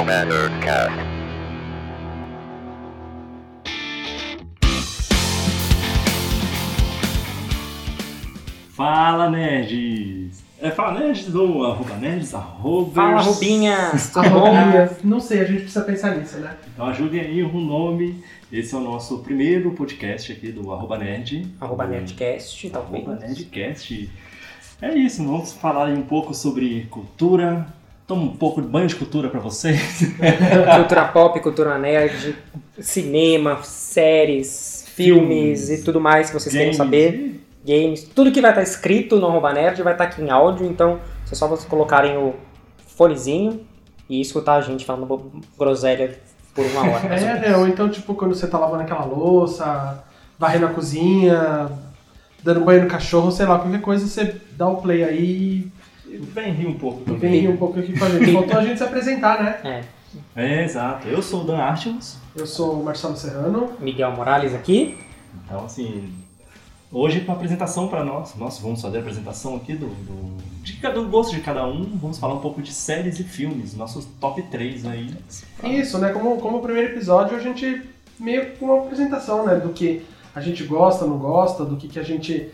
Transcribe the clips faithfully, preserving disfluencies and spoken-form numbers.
Gentleman Nerdcast. Fala, nerds! É, fala, nerds do arroba nerds, arroba... Fala, Rubinhas! Tudo bom? Rubinhas, não sei, a gente precisa pensar nisso, né? Então ajudem aí o nome. Esse é o nosso primeiro podcast aqui do arroba nerd. Arroba Nerdcast, talvez. Arroba Nerdcast. É isso, vamos falar aí um pouco sobre cultura. Toma um pouco de banho de cultura pra vocês. Cultura pop, cultura nerd, cinema, séries, filmes, filmes e tudo mais que vocês games. queiram saber. Games, tudo que vai estar escrito no arroba nerd vai estar aqui em áudio, então é só vocês colocarem o fonezinho e escutar a gente falando groselha por uma hora. É, é, ou então tipo quando você tá lavando aquela louça, varrendo a cozinha, dando banho no cachorro, sei lá, qualquer coisa, você dá o play aí e vem rir um pouco e também. vem rir um pouco aqui com a gente. Faltou a gente se apresentar, né? É. É, exato. Eu sou o Dan Artimus. Eu sou o Marcelo Serrano. Miguel Morales aqui. Então, assim, hoje para apresentação para nós, nós vamos fazer a apresentação aqui do, do, de cada, do gosto de cada um, vamos falar um pouco de séries e filmes, nossos top três aí. Isso, né? Como, como o primeiro episódio, a gente meio com uma apresentação, né? Do que a gente gosta, não gosta, do que, que a gente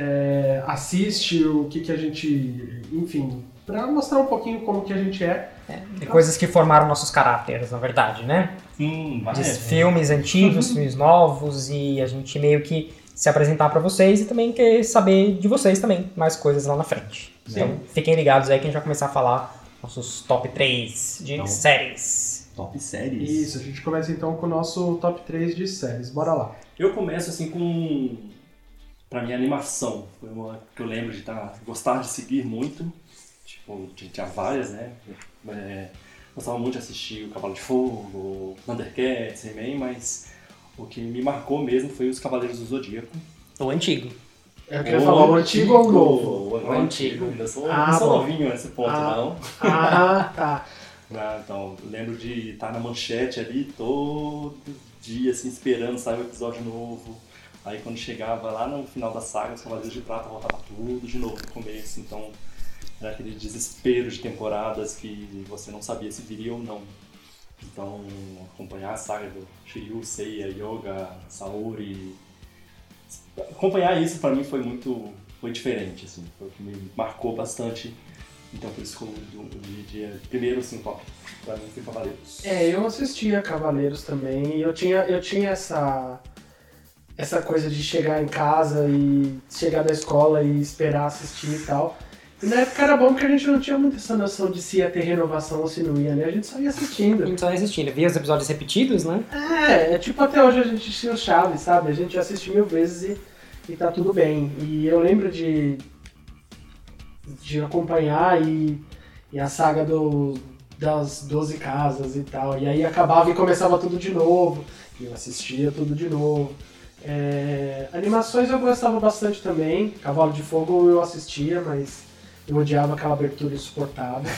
é, assiste, o que, que a gente... Enfim, para mostrar um pouquinho como que a gente é. É, de coisas que formaram nossos caráteres, na verdade, né? Sim, vai. De filmes antigos, filmes novos, e a gente meio que se apresentar pra vocês e também quer saber de vocês também, mais coisas lá na frente. Sim. Então fiquem ligados aí que a gente vai começar a falar nossos top três de Então, séries. Top séries? Isso, a gente começa então com o nosso top três de séries. Bora lá. Eu começo assim com, pra mim, animação. Foi uma que eu lembro de tá, gostar de seguir muito. Tipo, tinha várias, né? É, gostava muito de assistir o Cavalo de Fogo, o Thundercats, He-Man, mas o que me marcou mesmo foi os Cavaleiros do Zodíaco. O antigo. Eu queria falar o antigo ou o novo? O, o antigo. Ainda sou, Ah, não sou bom. novinho nesse ponto, Ah. não. Ah, tá. Ah, então, lembro de estar na manchete ali todo dia, assim, esperando sair um episódio novo. Aí quando chegava lá no final da saga, os Cavaleiros de Prata voltava tudo de novo no começo. Então, era aquele desespero de temporadas que você não sabia se viria ou não. Então, acompanhar a saga do Shiryu, Seiya, Yoga, Saori... Acompanhar isso pra mim foi muito... foi diferente, assim. Foi o que me marcou bastante. Então, por isso que eu de, de, primeiro, assim, top pra mim foi Cavaleiros. É, eu assistia Cavaleiros também, e eu tinha, eu tinha essa, essa coisa de chegar em casa e chegar da escola e esperar assistir e tal. E na época era bom porque a gente não tinha muita essa noção de se ia ter renovação ou se não ia, né? A gente só ia A assistindo. gente só ia assistindo, via os episódios repetidos, né? É, é tipo até hoje a gente tinha o Chaves, sabe? A gente assiste mil vezes e, e tá tudo bem. E eu lembro de, de acompanhar e, e a saga do, das doze casas e tal. E aí acabava e começava tudo de novo. E eu assistia tudo de novo. É, animações eu gostava bastante também. Cavalo de Fogo eu assistia, mas eu odiava aquela abertura insuportável.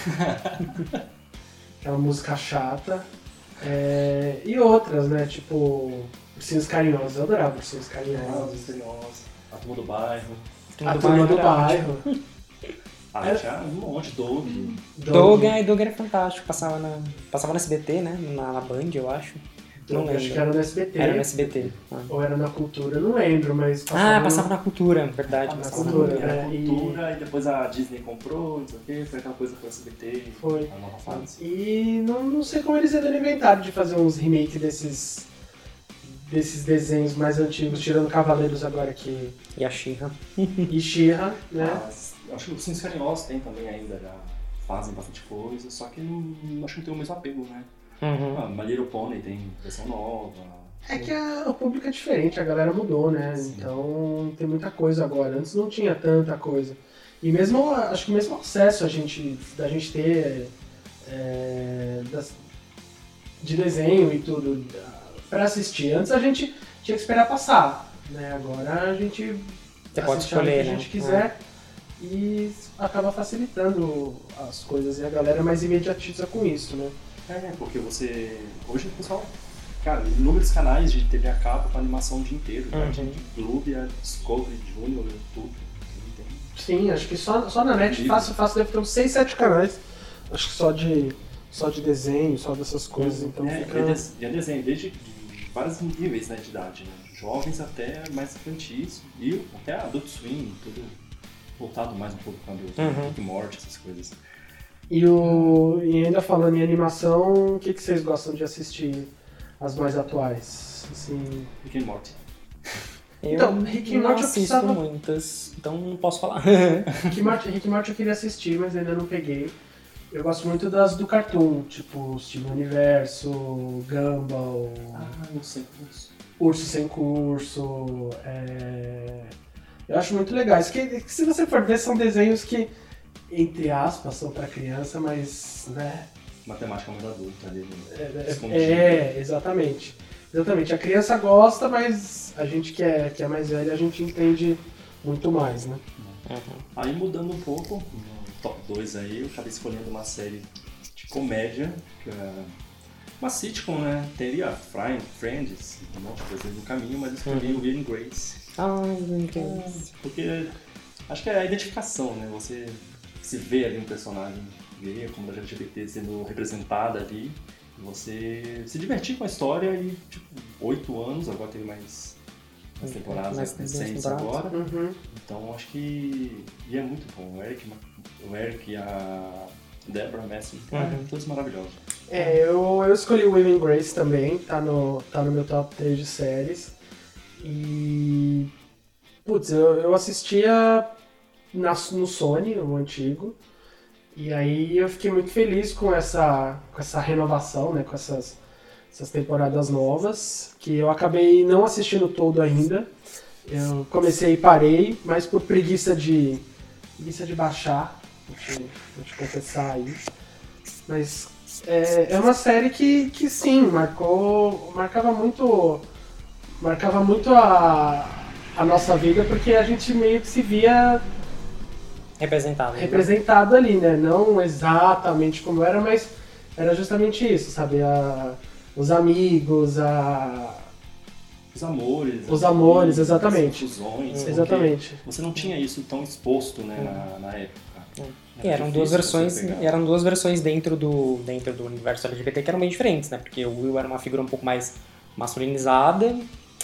Aquela música chata. É, e outras, né? Tipo, Ursinhos Carinhosos. Eu adorava Ursinhos Carinhosos. Misteriosa, a Turma do Bairro. A Turma do Bairro. Ah, Era- tinha um monte, Doug. Doug, e Doug era fantástico, passava na, passava no S B T, né? Na, na Band, eu acho. Não Doug, acho lembro. que era no S B T. Era no S B T. Ah, Ou era na Cultura, não lembro, mas ah no- passava na Cultura, verdade. Na passava Cultura, na- Era né? E- cultura, e... depois a Disney comprou, não sei o quê, foi aquela coisa com o S B T, Foi. a nova fase. E não, não sei como eles ainda inventaram de fazer uns remakes desses, desses desenhos mais antigos, tirando Cavaleiros agora que... E a She-Ra. E She-Ra, né? Mas acho que os Sims Carinhosos tem também ainda, já fazem bastante coisa, só que não, acho que não tem o mesmo apego, né? Uhum. Ah, My Little Pony tem versão nova. É que a- o público é diferente, a galera mudou, né? Sim. Então tem muita coisa agora. Antes não tinha tanta coisa. E mesmo, acho que mesmo o acesso a gente, da gente ter é, das- de desenho e tudo pra assistir. Antes a gente tinha que esperar passar, né? Agora a gente Você pode assiste a hora escolher, que a né? gente quiser e acaba facilitando as coisas. E a galera é mais imediatiza com isso, né? É, porque você... Hoje o pessoal... Cara, inúmeros canais de T V a cabo com animação o dia inteiro, né? Uhum. De Globo, a Discovery, Junior, YouTube. Tem... Sim, acho que só, só na net, fácil, fácil, deve ter uns seis, sete canais. Acho que só de, só de desenho, só dessas coisas, então é, fica... é, des, é desenho desde de vários níveis, né, de idade, né? Jovens até mais infantis e até Adult Swim, tudo voltado mais um pouco para Adult Uhum. Rick e Morty, essas coisas. E, o, e ainda falando em animação, o que, que vocês gostam de assistir as mais atuais? Assim, Rick and Morty. Eu Então, Rick e não Morty eu assisto precisava- muitas, então não posso falar. Rick e Morty, Rick e Morty eu queria assistir, mas ainda não peguei. Eu gosto muito das do cartoon, tipo Steven Universo, Gumball, Ah, não sei. Urso Sem Curso. é, Eu acho muito legais. Que, que se você for ver, são desenhos que, entre aspas, são pra criança, mas, né? Matemática mais adulta ali, né? É, Escondido. é, exatamente. Exatamente. A criança gosta, mas a gente que é, que é mais velha, a gente entende muito mais, né? Aí mudando um pouco, no top dois aí, eu acabei escolhendo uma série de comédia, que é uma sitcom, né? Teria Friend, Friends, um monte de coisa no caminho, mas eu escolhi Uhum. o Will and Grace. Ai, meu Deus. Porque acho que é a identificação, né? Você se vê ali um personagem gay, a comunidade L G B T sendo representada ali, e você se divertir com a história e, tipo, oito anos, agora teve mais, mais temporadas Mais recentes temporadas. agora. Uhum. Então acho que. E é muito bom. O Eric, o Eric e a Deborah Messing, Uhum. todos maravilhosos. É, eu, eu escolhi o Will and Grace também, tá no, tá no meu top três de séries. E. Putz, eu, eu assistia na, no Sony, o antigo. E aí eu fiquei muito feliz com essa, com essa renovação, né? Com essas, essas temporadas novas, que eu acabei não assistindo todo ainda. Eu comecei e parei, mas por preguiça de. preguiça de baixar, vou te, vou te confessar aí. Mas é, é uma série que, que sim, marcou. marcava muito. marcava muito a, a nossa vida, porque a gente meio que se via Representado. né? representado ali, né? Não exatamente como era, mas era justamente isso, sabe? A, os amigos, a. Os amores. Os as amores, amigas, exatamente. As fusões. porque Exatamente. Você não tinha isso tão exposto, né, na, na época. E eram difícil duas você versões, pegar. eram duas versões dentro do, dentro do universo L G B T que eram bem diferentes, né? Porque o Will era uma figura um pouco mais masculinizada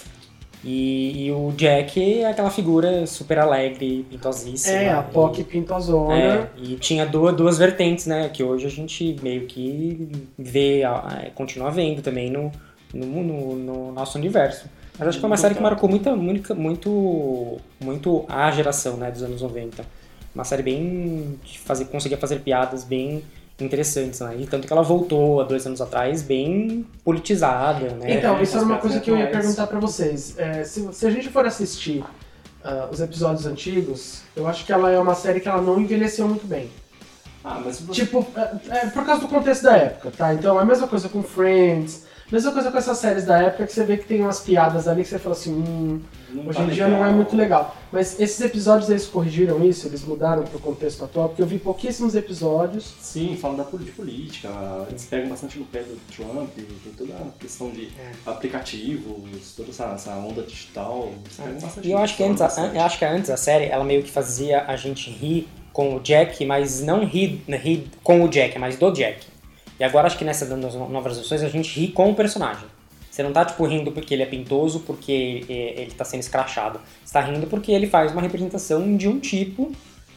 e, e o Jack é aquela figura super alegre, pintosíssima. É, a e- POC pintozona. É, e tinha duas, duas vertentes, né? Que hoje a gente meio que vê, é, continua vendo também no, no, no, no nosso universo. Mas acho que foi uma série que marcou muito, muito, muito, muito a geração, né, dos anos noventa. Uma série bem que fazia, conseguia fazer piadas bem interessantes, né? E tanto que ela voltou há dois anos atrás bem politizada, né? Então, É, isso era uma as coisa que eu ia atuais. perguntar pra vocês. É, se, se a gente for assistir ah, os episódios antigos, eu acho que ela é uma série que ela não envelheceu muito bem. Ah, mas se você... Tipo, é, é por causa do contexto da época, tá? Então é a mesma coisa com Friends, mesma coisa com essas séries da época que você vê que tem umas piadas ali que você fala assim, hum, não hoje tá em dia legal. não é muito legal. Mas esses episódios eles corrigiram isso, eles mudaram pro contexto atual, porque eu vi pouquíssimos episódios. Sim, falam da poli- de política, eles pegam bastante no pé do Trump, tem toda a questão de aplicativos, toda essa, essa onda digital, eles pegam bastante E eu acho que antes, a, bastante. eu acho que antes a série, ela meio que fazia a gente rir com o Jack, mas não rir, rir com o Jack, mas do Jack. E agora acho que nessas novas versões a gente ri com o personagem. Você não tá, tipo, rindo porque ele é pintoso, porque ele tá sendo escrachado. Você tá rindo porque ele faz uma representação de um tipo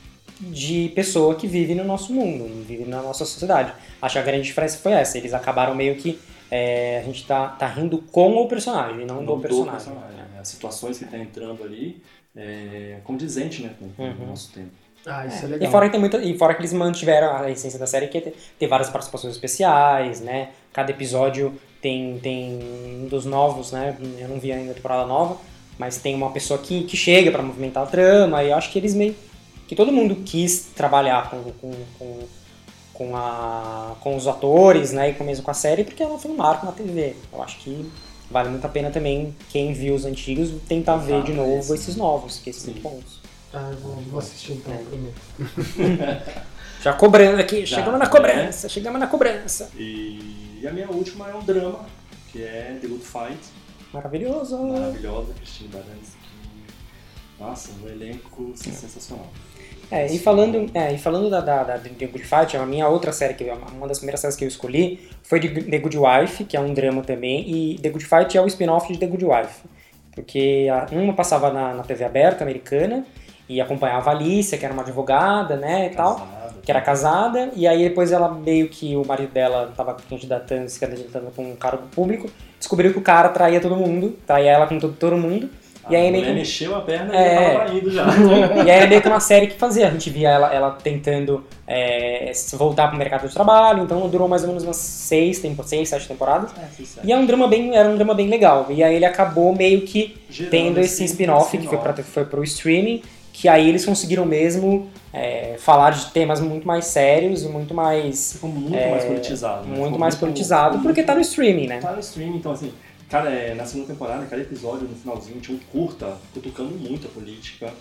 de pessoa que vive no nosso mundo, vive na nossa sociedade. Acho que a grande diferença foi essa. Eles acabaram meio que... é, a gente tá, tá rindo com o personagem, não, Não do personagem. né? As situações que tá entrando ali é condizente, né, com, com Uhum. o nosso tempo. Ah, isso é, E legal. fora, que tem muita, e fora que eles mantiveram a essência da série, que é ter, ter várias participações especiais, né? Cada episódio tem, tem um dos novos, né? Eu não vi ainda a temporada nova, mas tem uma pessoa que, que chega pra movimentar a trama, e eu acho que eles meio... que todo mundo quis trabalhar com, com, com, com, a, com os atores, né? E com, mesmo com a série, porque ela foi um marco na T V. Eu acho que vale muito a pena também, quem viu os antigos, tentar ver de novo esse. esses novos, que esses são Sim. bons. Ah, eu vou, vou assistir então, É. prometo. Já cobrando aqui, Já, chegamos na né? cobrança, chegamos na cobrança. E a minha última é um drama, que é The Good Fight, Maravilhoso. maravilhosa, Christine Baranski. Nossa, um elenco sensacional. É, e falando, é, e falando da, da, da The Good Fight, a minha outra série, que uma das primeiras séries que eu escolhi foi de The Good Wife, que é um drama também, e The Good Fight é o spin-off de The Good Wife. Porque a, uma passava na, na T V aberta americana e acompanhava a Alicia, que era uma advogada, né, e tal, que era casada, e aí depois ela meio que o marido dela estava candidatando, se candidatando com um cargo público, descobriu que o cara traía todo mundo, traía ela com todo, todo mundo. E aí, a mulher meio que... mexeu a perna é... e ele tava indo já. E aí era meio que uma série que fazia. A gente via ela, ela tentando é, voltar pro mercado de trabalho, então durou mais ou menos umas seis, tempo, seis sete temporadas. É, sim, e é um drama bem, era um drama bem legal. E aí ele acabou meio que Gerando tendo esse spin-off que foi, pra, foi pro streaming, que aí eles conseguiram mesmo é, falar de temas muito mais sérios e muito mais... Ficou muito é, mais politizado. Né? Muito mais muito, politizado, muito, porque tá no streaming, né? Tá no streaming, então assim... Cara, é, na segunda temporada, cada episódio, no finalzinho, tinha um curta, cutucando muito a política.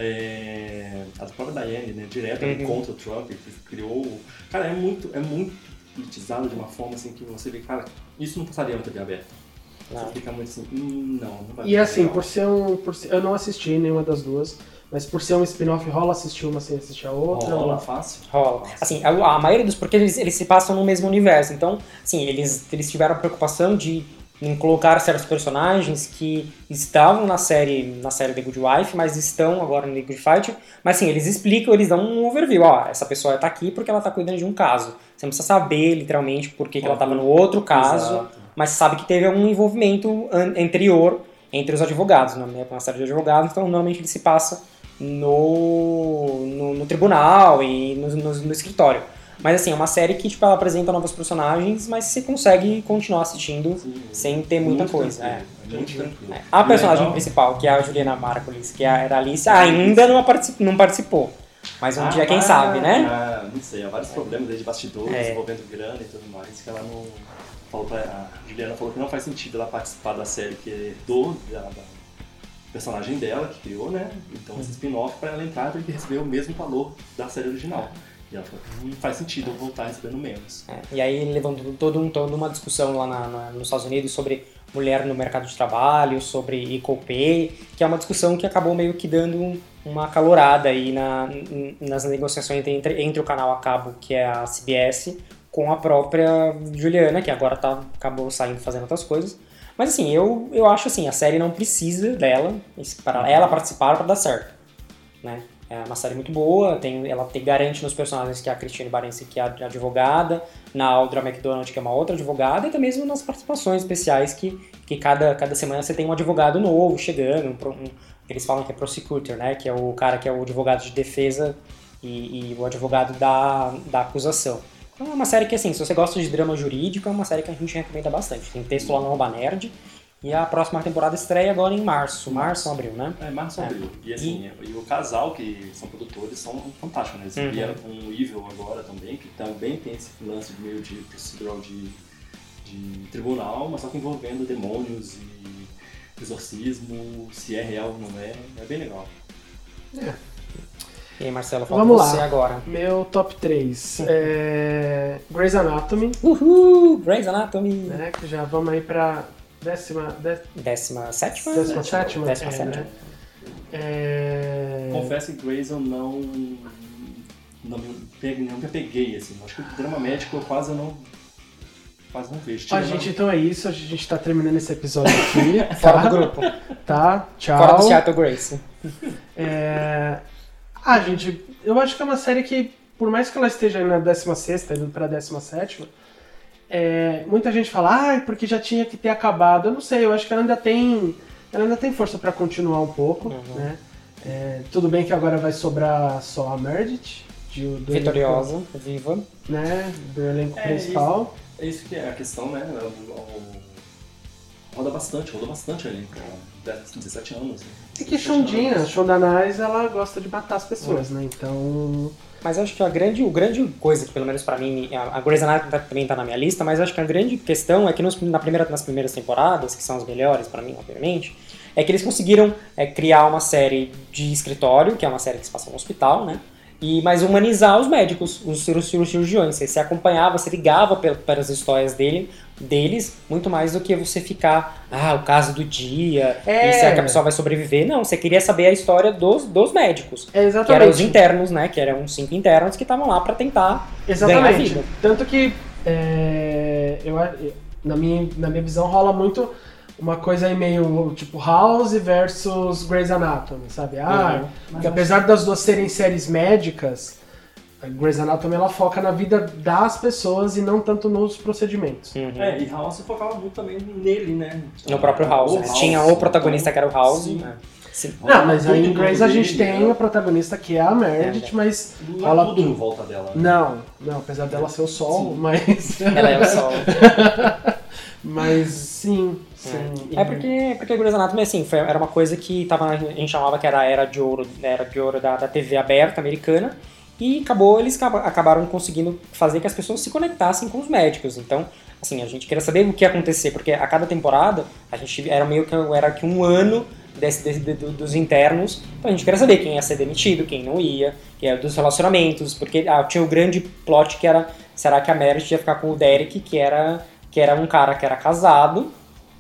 É, a própria Diane, né, direto uhum. contra o Trump, que criou... Cara, é muito, é muito politizado de uma forma assim que você vê, cara, isso não passaria na T V aberta. Não. Você fica muito assim, hum, não, não vai. E assim, por ser um... Por ser, eu não assisti nenhuma das duas, mas por ser um spin-off, rola assistir uma sem assistir a outra? Rola, fácil. Rola. Assim, a, a maioria dos... Porque eles, eles se passam no mesmo universo, então, assim, eles, eles tiveram a preocupação de... em colocar certos personagens que estavam na série, na série The Good Wife, mas estão agora no The Good Fight. Mas assim, eles explicam, eles dão um overview. Ó, essa pessoa tá aqui porque ela tá cuidando de um caso. Você não precisa saber, literalmente, por que, que ela tava no outro caso, Exato. Mas sabe que teve um envolvimento anterior entre os advogados, né? Uma série de advogados, então normalmente ele se passa no, no, no tribunal e no, no, no escritório. Mas assim, é uma série que tipo, ela apresenta novos personagens, mas você consegue continuar assistindo Sim, sem ter muita muito coisa. É. Muito tranquilo. É. A personagem legal. principal, que é a Juliana Margulies, que era a Alice, ainda não participou, não participou. Mas um ah, dia, quem ah, sabe, né? Ah, não sei, há vários problemas aí de bastidores, é. envolvendo grana e tudo mais, que ela não... Falou pra, a Juliana falou que não faz sentido ela participar da série que é do... Da, da personagem dela, que criou, né? Então esse spin-off, pra ela entrar, tem que receber o mesmo valor da série original. E ela falou que não faz sentido eu voltar recebendo menos. É, e aí levantou todo um, toda uma discussão lá na, na, nos Estados Unidos sobre mulher no mercado de trabalho, sobre equal pay, que é uma discussão que acabou meio que dando uma acalorada aí na, nas negociações entre, entre o canal a cabo, que é a C B S, com a própria Juliana, que agora tá, acabou saindo fazendo outras coisas. Mas assim, eu, eu acho assim, a série não precisa dela, para ela participar para dar certo, né? É uma série muito boa, tem, ela tem, garante nos personagens que é a Christine Baranski, que é a advogada, na Audra McDonald, que é uma outra advogada, e até mesmo nas participações especiais, que, que cada, cada semana você tem um advogado novo chegando, um, um, eles falam que é prosecutor, né, que é o cara que é o advogado de defesa e, e o advogado da, da acusação. Então é uma série que, assim, se você gosta de drama jurídico, é uma série que a gente recomenda bastante. Tem texto lá no Arroba Nerd. E a próxima temporada estreia agora em março. Março ou abril, né? É, março ou abril. É. E assim, e... e o casal, que são produtores, são fantásticos, né? Eles uhum. vieram com o Evil agora também, que também tem esse lance de meio de procedural de, de tribunal, mas só que envolvendo demônios e exorcismo, se é real ou não é. É bem legal. É. E aí, Marcelo, falta Vamos você lá. agora. Meu top três. é... Grey's Anatomy. Uhul! Grey's Anatomy! Né? Que já vamos aí pra... Décima, de... décima sétima? Décima sétima? Décima é, sétima. Né? É... Confesso que Grey's eu não, não me peguei, nunca peguei, assim. Acho que o drama médico eu quase não, quase não vejo. Ó, gente, uma... então é isso. A gente tá terminando esse episódio aqui. Tá? Fora do grupo. Tá, tchau. Fora do Seattle Grace. É... Ah, gente, eu acho que é uma série que, por mais que ela esteja na décima sexta, indo pra décima sétima, É, muita gente fala, ah, porque já tinha que ter acabado. Eu não sei, eu acho que ela ainda tem, ela ainda tem força pra continuar um pouco, uhum. né? É, tudo bem que agora vai sobrar só a Meredith, de, do vitoriosa, elenco, viva, né? Do elenco é principal. Isso, é isso que é a questão, né? O, o, roda bastante, roda bastante o elenco. dezessete anos. Né? É que Shondina, Shonda Rhimes, ela gosta de matar as pessoas, uhum. né? Então... Mas eu acho que a grande, o grande coisa que, pelo menos pra mim, a Grey's Anatomy também tá na minha lista, mas eu acho que a grande questão é que nos, na primeira, nas primeiras temporadas, que são as melhores pra mim, obviamente, é que eles conseguiram é, criar uma série de escritório, que é uma série que se passa no hospital, né? E, mas humanizar os médicos, os cirurgiões. Você, você acompanhava, você ligava pelas histórias dele, deles, muito mais do que você ficar, ah, o caso do dia, É. e se a pessoa vai sobreviver. Não, você queria saber a história dos, dos médicos. É, exatamente. Que eram os internos, né? Que eram os cinco internos que estavam lá pra tentar ganhar a Exatamente. vida. Tanto que, é, eu, na, minha, na minha visão, rola muito uma coisa aí meio tipo House versus Grey's Anatomy, sabe? Ah, Uhum. que apesar das duas serem séries médicas, a Grey's Anatomy ela foca na vida das pessoas e não tanto nos procedimentos. Uhum. É, e House focava muito também nele, né? No próprio House. O Né? Tinha o protagonista que era o House. Sim. Né? Sim. Não, mas aí em Tudo Grey's a dele, gente tem né? a protagonista que é a Meredith, É, mas Não rola é tudo em volta dela. Né? Não, não, apesar dela ser o sol, Sim. mas. Ela é o sol. Mas sim, sim. É porque, porque Grey's Anatomy, assim, foi, era uma coisa que tava, a gente chamava que era a era de ouro, era de ouro da, da T V aberta americana, e acabou, eles acaba- acabaram conseguindo fazer que as pessoas se conectassem com os médicos. Então, assim, a gente queria saber o que ia acontecer, porque a cada temporada, a gente era meio que, era que um ano desse, desse- de- do- dos internos, então a gente queria saber quem ia ser demitido, quem não ia, que era dos relacionamentos, porque ah, tinha o grande plot que era, será que a Meredith ia ficar com o Derek, que era, que era um cara que era casado,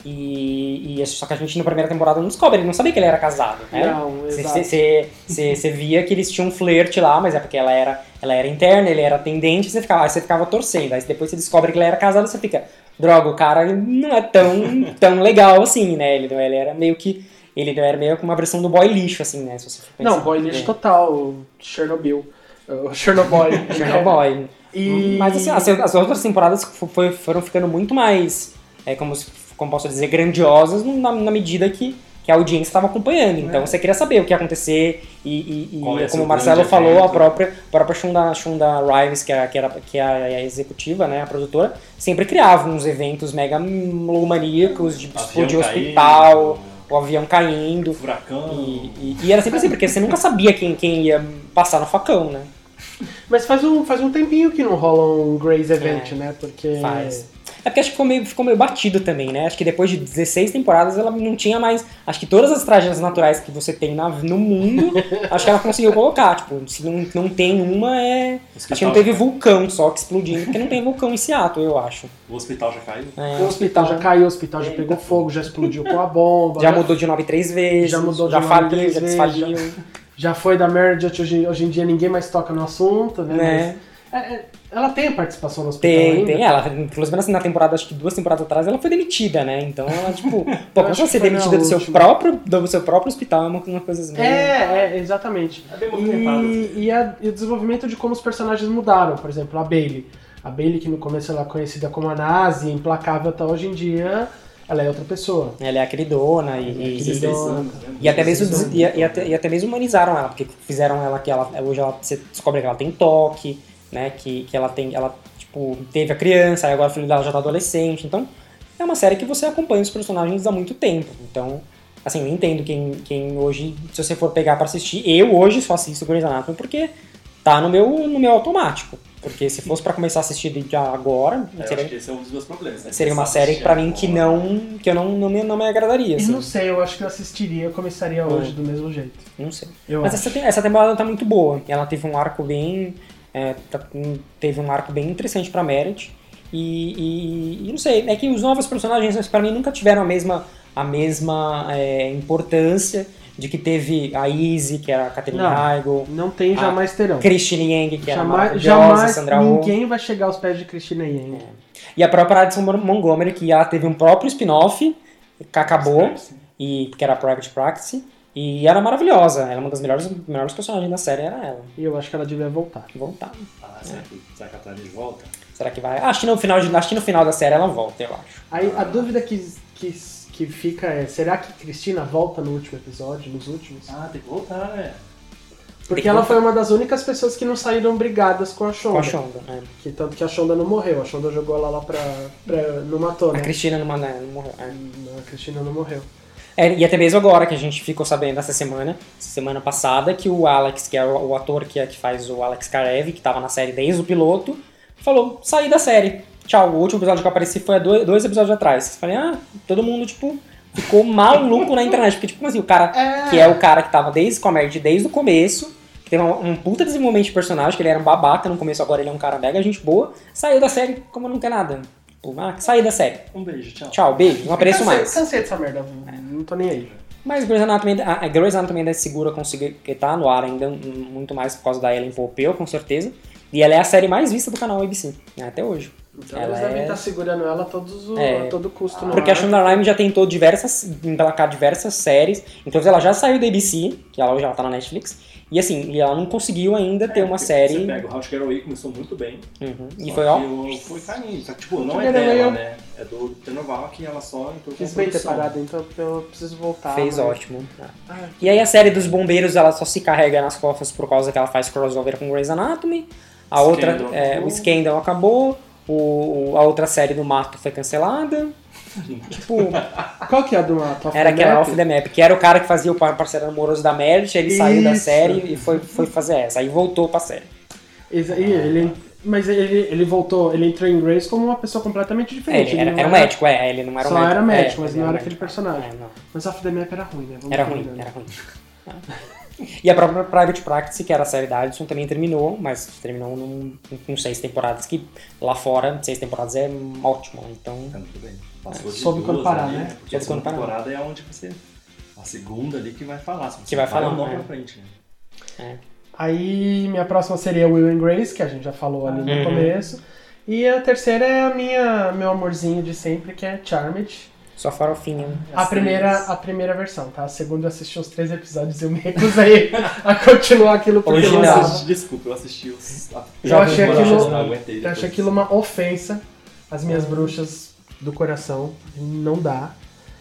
e, e só que a gente na primeira temporada não descobre, ele não sabia que ele era casado, né? Não, exato. Você via que eles tinham um flerte lá, mas é porque ela era, ela era interna, ele era atendente, você ficava, aí você ficava torcendo. Aí depois você descobre que ele era casado, você fica, droga, o cara não é tão, tão legal assim, né? Ele, ele era meio que, ele era meio que uma versão do boy lixo, assim, né? Se você for pensar. Não, boy lixo É. total, o Chernobyl. O Chernobyl. Chernobyl. E... Mas assim, as, as outras temporadas foi, foram ficando muito mais, é, como, se- como posso dizer, grandiosas na, na medida que, que a audiência estava acompanhando. Então É. você queria saber o que ia acontecer e, e- e Qual ia ser como o o Marcelo grande falou, a evento. própria, a própria Shonda, Shonda Rhimes, que, era, que, era, que é a, a executiva, né, a produtora, sempre criava uns eventos mega maníacos de Avião explodir o caindo, hospital, o avião caindo. Furacão. E, e- e era sempre assim, porque você nunca sabia quem, quem ia passar no facão, né? Mas faz um, faz um tempinho que não rola um Grey's Event, É, né? Porque... Faz. É porque acho que ficou meio, ficou meio batido também, né? Acho que depois de dezesseis temporadas ela não tinha mais. Acho que todas as tragédias naturais que você tem na, no mundo, acho que ela conseguiu colocar. Tipo, se não, não tem uma, é. Acho que não teve vulcão só que explodindo, porque não tem vulcão em Seattle, eu acho. O hospital já caiu? É, O hospital já caiu, o hospital já pegou fogo, já explodiu com a bomba. Já né? mudou de nome três vezes, Já mudou de já nome faliu, três já vezes, desfaliu. Já foi da Meredith, hoje, hoje em dia ninguém mais toca no assunto, né? Né? Mas, é, é, ela tem a participação no hospital Tem, ainda? tem. Ela, inclusive na temporada, acho que duas temporadas atrás, ela foi demitida, né? Então ela, tipo, pô, quando acho que você ser foi na demitida do seu, última. próprio, do seu próprio hospital é uma, uma coisa meio. É, é, exatamente. É bem movimentado, assim. E, e, a- e o desenvolvimento de como os personagens mudaram. Por exemplo, a Bailey. A Bailey, que no começo ela é conhecida como a nazi, implacável até hoje em dia, ela é outra pessoa. Ela é a queridona e, Ela é a e- queridona. dezesseis anos, né? E até, mesmo, Sim. e, e até, e até mesmo humanizaram ela, porque fizeram ela que ela. Hoje ela, você descobre que ela tem toque, né? Que, que ela tem. Ela, tipo, teve a criança, aí agora o filho dela já tá adolescente. Então, é uma série que você acompanha os personagens há muito tempo. Então, assim, eu entendo quem, quem hoje, se você for pegar pra assistir, eu hoje só assisto Grey's Anatomy porque tá no meu, no meu automático. Porque se fosse pra começar a assistir de agora, É, eu seria, acho que esse é um dos meus problemas. Né? seria uma Começar a série assistir pra mim que agora. não, que eu não, não, me, não me agradaria. Eu Assim. não sei, eu acho que eu assistiria, eu começaria hoje do mesmo jeito. Não sei. Eu Mas acho. essa, te- essa temporada tá muito boa. Ela teve um arco bem. é, tá- um- teve um arco bem interessante pra Meredith. E, e, e não sei, é que os novos personagens pra mim nunca tiveram a mesma, a mesma é, importância de que teve a Izzy, que era a Catherine Não. Heigl, Não tem, Ah, jamais terão. Christine Yang, que era Jamais, maravilhosa, jamais Sandra Oh, ninguém vai chegar aos pés de Christina Yang. e a própria Addison Montgomery, que já teve um próprio spin-off, que acabou, Sim. e, que era Private Practice, e era maravilhosa. Ela é uma das melhores, melhores personagens da série, era ela. E eu acho que ela devia voltar. Voltar. Ah, será que, será que a Thalia volta? Será que vai? Acho que no final, de, acho que no final da série ela volta, eu acho. Aí a dúvida que, que, que fica é, será que Cristina volta no último episódio, nos últimos? Ah, tem que voltar, né? Porque ela foi uma das únicas pessoas que não saíram brigadas com a Shonda. Com a Shonda, né? Que, tanto que a Shonda não morreu, a Shonda jogou ela lá pra... pra não matou, A né? Cristina não, né, não morreu. É. Não, a Cristina não morreu. É, e até mesmo agora, que a gente ficou sabendo essa semana, semana passada, que o Alex, que é o, o ator que, é, que faz o Alex Karev, que tava na série desde o piloto, falou, saí da série. Tchau, o último episódio que eu apareci foi há dois, dois episódios atrás. Falei, ah, todo mundo, tipo, ficou maluco na internet. Porque, tipo assim, o cara É. que é o cara que tava desde com a Meredith desde o começo, teve um, um puta desenvolvimento de personagem, que ele era um babaca no começo, agora ele é um cara mega gente boa, saiu da série como não quer nada. Tipo, ah, saí da série. Um beijo, tchau. Tchau, beijo, não apareço cansei, mais. Cansei dessa merda, não tô nem aí. Mas Grey's Anatomy, a Grey's Anatomy ainda é segura conseguir que tá no ar ainda muito mais por causa da Ellen Pompeo, com certeza. E ela é a série mais vista do canal A B C, né, até hoje. Então ela eles devem é... estar segurando ela a, todos o, É, a todo custo. No Porque ar. a Shonda Rhimes já tentou diversas, emplacar diversas séries. Inclusive ela já saiu da A B C, que ela hoje ela tá na Netflix. E assim, e ela não conseguiu ainda ter É, uma porque série... Você pega o How to Get Away, começou muito bem. Uhum. E Só foi, ó... que Foi caindo. Só que, tipo, não How to é Get Away dela, eu- né? É do Tenoval que ela só entrou com Quis a bem ter produção. parado, então porque eu preciso voltar. Fez mas- ótimo. Ah, E aí a série dos bombeiros, ela só se carrega nas costas por causa que ela faz crossover com Grey's Anatomy. A outra, Scandal é, acabou. o Scandal acabou. O, a outra série do Mato foi cancelada. Tipo, qual que é a do Top era of the aquela Map? Off the Map, que era o cara que fazia o par- parceiro amoroso da Meredith, ele saiu da Isso. série e foi, foi fazer essa. Aí voltou pra série. Exa- e ele, mas ele, ele voltou, ele entrou em Grace como uma pessoa completamente É, diferente. ele era, não era um médico, é, ele não era Só um médico. era médico, é, mas ele não era um aquele médico. personagem. É, não. Mas Off the Map era ruim, né? Vamos Era combinar. ruim, era ruim. E a própria Private Practice, que era a série da Addison, também terminou, mas terminou num, com seis temporadas, que lá fora, seis temporadas é ótimo, então... Tá muito bem. Passou de Soube quando duas parar, ali, né? Porque a Soube segunda quando parar. temporada é onde você... A segunda ali que vai falar. Se você Que vai falar, ou não é. pra frente, né? Aí minha próxima seria Will and Grace, que a gente já falou ali no Uhum. começo. E a terceira é a minha, meu amorzinho de sempre, que é Charmed. Só farofinha. A As primeira, três. a primeira versão, tá? A segunda eu assisti uns três episódios e eu me recusei a continuar aquilo porque Original. não Eu dava. assisti, desculpa, eu assisti os... a- Eu achei temporada, aquilo- eu não aguentei Eu depois. achei aquilo uma ofensa às minhas bruxas do coração. Não dá.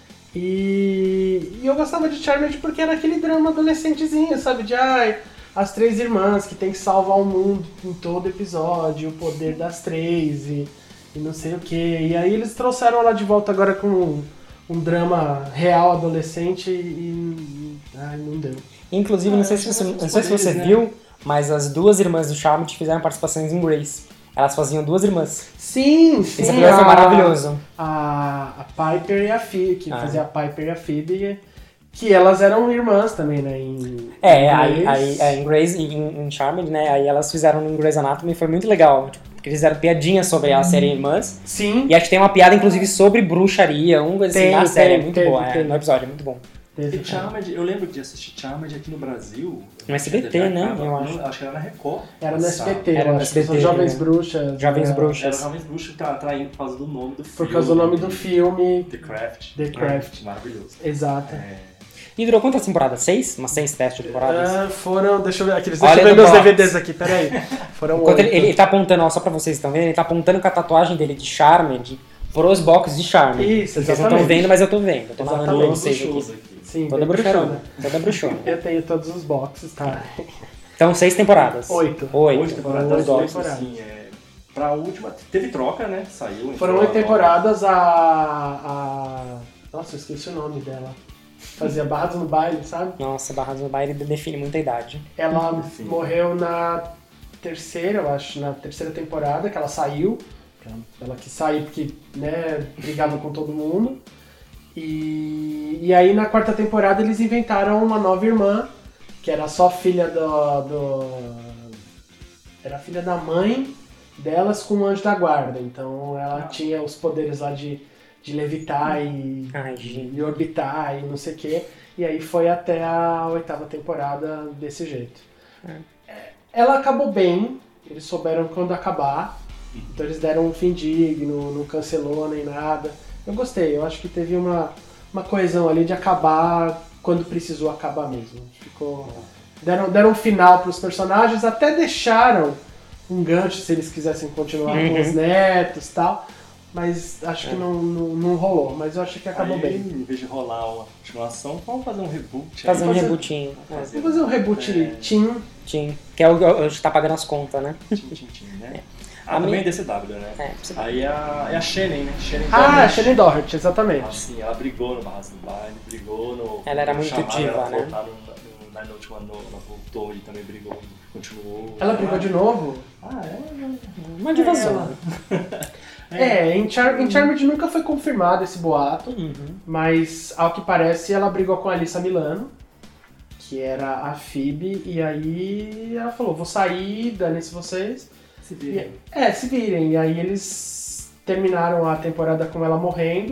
E, e eu gostava de Charmed porque era aquele drama adolescentezinho, sabe? De ai, as três irmãs que tem que salvar o mundo em todo episódio, o poder das três e, e não sei o que. E aí eles trouxeram ela de volta agora com um, um drama real adolescente e. Ai, não deu. Inclusive, Ah, não sei eu se acho você, que vai ser não sei se os você poderes, viu, mas as duas irmãs do Charmed fizeram participações em Grace. Elas faziam duas irmãs. Sim, sim. Esse episódio foi a- maravilhoso. A, a Piper e a Phoebe, que Ah. fazia a Piper e a Phoebe, que elas eram irmãs também, né? Em, É, em aí, Grace. aí é, em Grace e em, em Charmed, né? Aí elas fizeram em Grey's Anatomy, foi muito legal. Tipo, porque eles fizeram piadinhas sobre a série Irmãs. Sim, E acho que tem uma piada, inclusive, sobre bruxaria, uma coisa assim, Tem, na série. tem, é muito teve, boa, é, teve. no episódio, é muito bom. teve. E Charmed, eu lembro de assistir Charmed aqui no Brasil. No S B T, né, eu acho. Não, acho que era na Record. Era no S B T, Era eu no acho que S B T, são Jovens né? Bruxas. Jovens né? Bruxas. Era o Jovens Bruxos que tá atraindo por causa do nome do filme. Por causa do nome do filme. The Craft. The Craft. Maravilhoso. Exato. É, E durou quantas temporadas? Seis? Umas seis testes de temporadas? Ah, foram, deixa eu ver, aqui, deixa Olha eu ver no meus box. D V Ds aqui, peraí. Foram Enquanto ele, oito. ele, ele tá apontando, ó, só pra vocês que estão vendo, ele tá apontando com a tatuagem dele de Charmed pros boxes de Charmed. Isso, Vocês não estão exatamente. vendo, mas eu tô vendo. Eu tô narrando pra Exatamente. vocês bruxoso aqui. aqui. Sim, Toda bem bruxona. bruxona. Toda bruxona. Eu tenho todos os boxes, tá? Então, seis temporadas. Oito. Oito. Oito temporadas, Oito oito, temporadas. assim, é, pra última, teve troca, né? Saiu. Foram entrou oito a nova. temporadas, a, a... Nossa, eu esqueci o nome dela. Fazia Barrados no Baile, sabe? Nossa, Barrados no Baile define muita idade. Ela Sim. morreu na terceira, eu acho, na terceira temporada, que ela saiu. Ela quis sair porque, né, brigava com todo mundo. E, e aí na quarta temporada eles inventaram uma nova irmã, que era só filha do... do era filha da mãe delas com o anjo da guarda. Então ela tinha os poderes lá de, de levitar e, Ai, gente. e orbitar e não sei o quê. E aí foi até a oitava temporada desse jeito. É. É, ela acabou bem, eles souberam quando acabar. Então eles deram um fim digno, não cancelou nem nada. Eu gostei, eu acho que teve uma, uma coesão ali de acabar quando precisou acabar mesmo. Ficou... Deram, deram um final para os personagens, até deixaram um gancho se eles quisessem continuar Uhum. com os netos e tal. Mas acho que É. não, não, não rolou, mas eu acho que acabou Aí, bem. em vez de rolar uma continuação, vamos fazer um reboot. aí. Fazer um fazer- rebootinho. Fazer- Vamos fazer um reboot É. teen. Sim. Que é o o que tá pagando as contas, né? Tim, tim, tim, né? A Ah, minha- também é D C W, né? É, você- Aí a, é a Shannon, né? Shannon Ah, Doherty. Shannon Doherty, exatamente. Assim, ela brigou no Barras do Baile, brigou no... Ela era muito chamaram diva, ela né? voltar no, no Nine Note One, ela voltou e também brigou, continuou. Ela brigou de novo? Ah, é? Uma divazona. É, em, Char em Charmed nunca foi confirmado esse boato, Uhum. mas ao que parece ela brigou com a Alyssa Milano, que era a Phoebe, e aí ela falou, vou sair, dane-se vocês. Se virem. E, é, se virem. E aí eles terminaram a temporada com ela morrendo,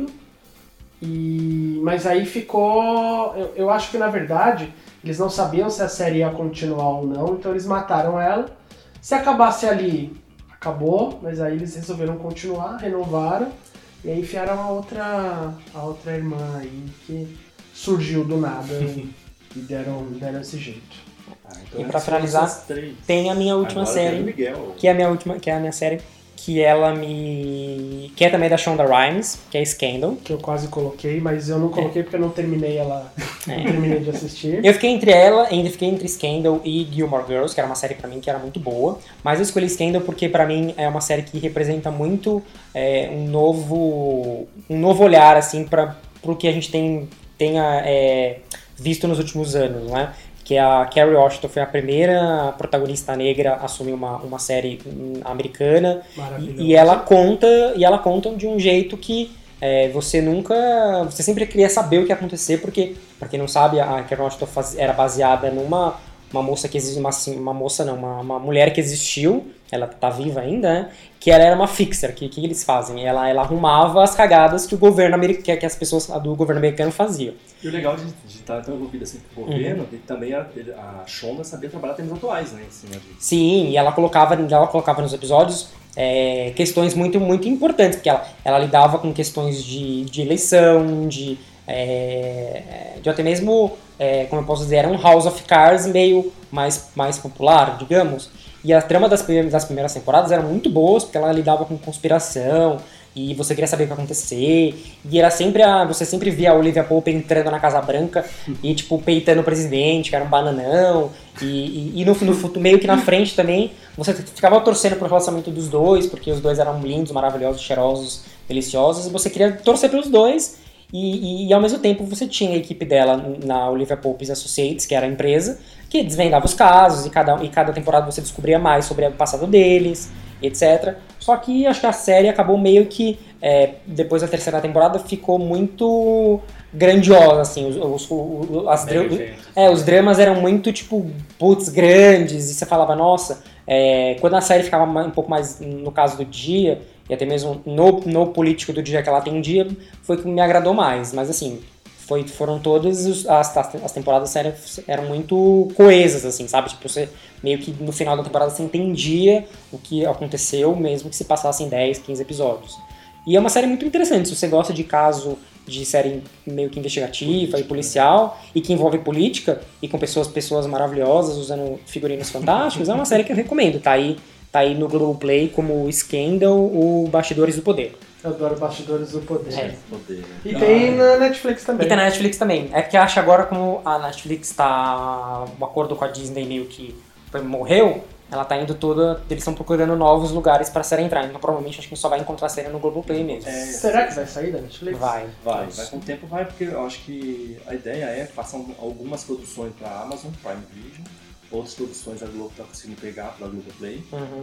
e mas aí ficou... Eu, eu acho que, na verdade, eles não sabiam se a série ia continuar ou não, então eles mataram ela. Se acabasse ali, acabou, mas aí eles resolveram continuar, renovaram, e aí enfiaram a outra, a outra irmã aí, que surgiu do nada e deram, deram esse jeito. Ah, então E pra essas finalizar, são as três. Tem a minha última Agora série, tem o Miguel. que é a minha última, que é a minha série, que ela me... que é também da Shonda Rhimes, que é Scandal. Que eu quase coloquei, mas eu não coloquei porque eu não terminei ela, É. não terminei de assistir. Eu fiquei entre ela, ainda fiquei entre Scandal e Gilmore Girls, que era uma série pra mim que era muito boa, mas eu escolhi Scandal porque pra mim é uma série que representa muito é, um novo um novo olhar assim para pro que a gente tem tenha é, visto nos últimos anos, né? Que a Kerry Washington foi a primeira protagonista negra a assumir uma, uma série americana e, e ela conta e ela conta de um jeito que é, você nunca, você sempre queria saber o que ia acontecer, porque, pra quem não sabe, a Kerry Washington faz, era baseada numa uma moça que existe, uma, assim, uma moça não, uma, uma mulher que existiu, ela tá viva ainda, né? Que ela era uma fixer, que que eles fazem? Ela, ela arrumava as cagadas que o governo americano, que as pessoas do governo americano faziam. E o legal de estar tão envolvido assim com o governo, uhum. é que também a, a Shonda sabia trabalhar temas atuais, né? Em cima disso. Sim, e ela colocava, ela colocava nos episódios é, questões muito, muito importantes, porque ela, ela lidava com questões de, de eleição, de, é, de até mesmo, é, como eu posso dizer, era um House of Cards meio mais, mais popular, digamos. E a trama das primeiras, das primeiras temporadas eram muito boas, porque ela lidava com conspiração, e você queria saber o que ia acontecer, e era sempre a, você sempre via a Olivia Pope entrando na Casa Branca e, tipo, peitando o presidente, que era um bananão, e, e, e no, no, meio que na frente também, você ficava torcendo pro relacionamento dos dois, porque os dois eram lindos, maravilhosos, cheirosos, deliciosos, e você queria torcer pelos dois, e, e, e ao mesmo tempo você tinha a equipe dela na Olivia Pope Associates, que era a empresa, que desvendava os casos, e cada, e cada temporada você descobria mais sobre o passado deles, etcétera. Só que acho que a série acabou meio que, é, depois da terceira temporada, ficou muito grandiosa, assim, os, os, os, as dra- é, os dramas eram muito, tipo, putz, grandes, e você falava, nossa, é, quando a série ficava um pouco mais no caso do dia, e até mesmo no, no político do dia que ela atendia, foi que me agradou mais, mas assim, foi, foram todas os, as, as temporadas eram, eram muito coesas, assim, sabe? Tipo, você meio que no final da temporada você entendia o que aconteceu, mesmo que se passassem dez, quinze episódios. E é uma série muito interessante, se você gosta de caso de série meio que investigativa e policial, e que envolve política, e com pessoas, pessoas maravilhosas, usando figurinos fantásticos, é uma série que eu recomendo, tá aí, tá aí no Globoplay como Scandal, o Bastidores do Poder. Eu adoro Bastidores do Poder. É. Poder. E tem na Netflix também. E tem na Netflix também. É que acho agora, como a Netflix tá... o acordo com a Disney meio que morreu, ela tá indo toda... Eles estão procurando novos lugares pra série entrar. Então provavelmente acho que só vai encontrar a série no Globoplay mesmo. É, Será que vai sair da Netflix? Vai. Vai, vai com o tempo vai, porque eu acho que a ideia é passar algumas produções pra Amazon Prime Video, outras produções a Globo tá conseguindo pegar pela Globoplay, Uhum.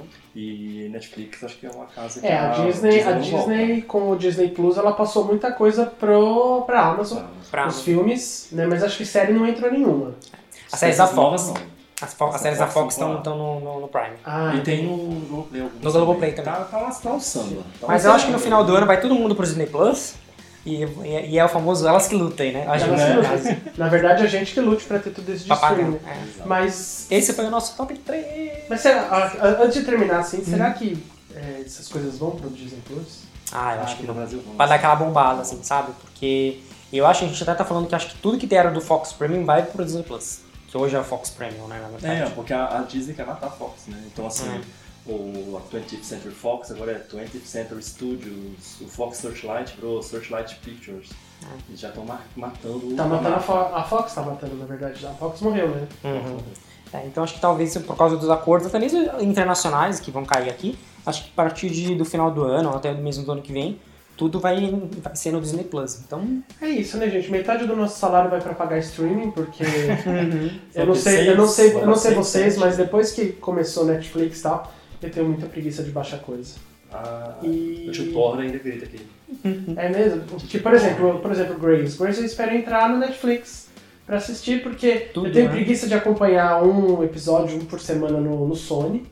e Netflix acho que é uma casa que É, a Disney, a não Disney volta. com o Disney Plus, ela passou muita coisa pro, pra Amazon, Pra os Amazon. filmes, né? Mas acho que série não entrou nenhuma. As séries da Essas novas Fox. não. As, fo- as As séries da da Fox Fox estão no, no, no Prime. Ah, E tem no Globoplay algumas No Globoplay também. Tá, tá, tá um samba. Tá Mas um eu acho que no samba. final do ano vai todo mundo pro Disney Plus. E, e, e é o famoso elas que lutem, né? Acho Elas que- que lutem. Na verdade, a gente que lute pra ter tudo isso de Pra pagar. streaming. É. Mas, Esse foi o nosso top três. mas será, a- a- antes de terminar assim, será que é, essas coisas vão pro Disney Plus? Ah, eu Ah, acho aqui que no não. Brasil vamos. Pra dar aquela bombada, assim, sabe? Porque eu acho que a gente até tá falando que acho que tudo que era do Fox Premium vai pro Disney Plus. Que hoje é o Fox Premium, né? Na verdade. É, porque a, a Disney quer matar a Fox, né? Então, assim, É. o, a twentieth Century Fox agora é twentieth Century Studios, o Fox Searchlight virou Searchlight Pictures. Eles já estão matando... Tá matando a, Fo- a Fox, tá matando, na verdade. A Fox morreu, né? Uhum. É, então acho que talvez por causa dos acordos, até mesmo internacionais que vão cair aqui, acho que a partir de, do final do ano, ou até mesmo do ano que vem, tudo vai, vai ser no Disney Plus. Então, É isso, né, gente? Metade do nosso salário vai pra pagar streaming, porque eu não São sei, eu não sei, eu não sei seis, vocês, sete. mas depois que começou Netflix e tal, eu tenho muita preguiça de baixar coisa. Ah, E- o tio Thor ainda acredita que... É mesmo? Que, por exemplo, por exemplo, Grace. Grace eu espero entrar no Netflix pra assistir, porque Tudo, eu tenho né? preguiça de acompanhar um episódio, um por semana no, no Sony.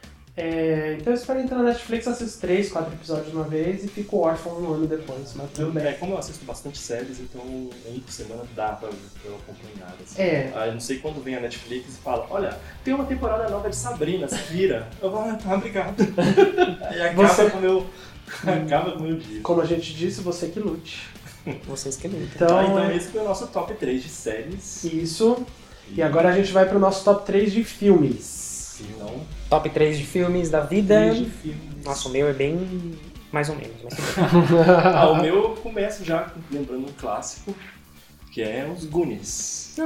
É, então eu espero entrar na Netflix, assisto três, quatro episódios de uma vez e fico órfão um ano depois, mas tudo Eu, bem. é, como eu assisto bastante séries, então um por semana dá pra, pra eu acompanhar. Assim. É. Aí não sei quando vem a Netflix e fala, olha, tem uma temporada nova de Sabrina, se vira. Eu vou, ah, tá, obrigado. Aí acaba Você- com o meu, acaba com o meu dia. Como a gente disse, você que lute. Vocês que lutam. Então, Tá, então é esse foi o nosso top três de séries. isso. E agora a gente vai pro nosso top três de filmes. Se não, Top três de filmes da vida. três de filmes. Nossa, o meu é bem mais ou menos. Mas tudo bem. Ah, o meu eu começo já lembrando um clássico, que é os Goonies.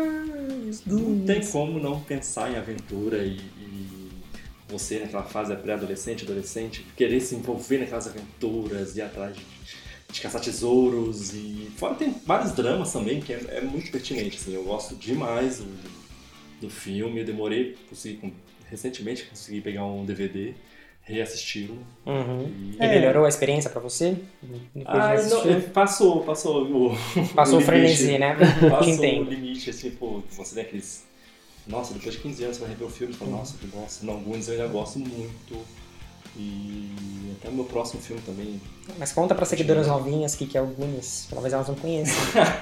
Não tem como não pensar em aventura e, e você naquela fase pré-adolescente, adolescente, querer se envolver naquelas aventuras, ir atrás de, de caçar tesouros e... Fora tem vários dramas também, que é, é muito pertinente, assim, eu gosto demais do, do filme, eu demorei, consegui, recentemente consegui pegar um D V D, reassisti-lo. Uhum. E... E melhorou a experiência pra você? Depois Ah, de não, assistir? passou, passou o, Passou o limite. frenesi, né? Passou Te o entendo. limite, assim, pô, você tem aqueles... Nossa, depois de quinze anos você vai rever o filme e fala, nossa, que nossa, não, Goonies eu ainda gosto muito. E até o meu próximo filme também. Mas conta pra seguidoras novinhas o que que é o Goonies. Talvez elas não conheçam.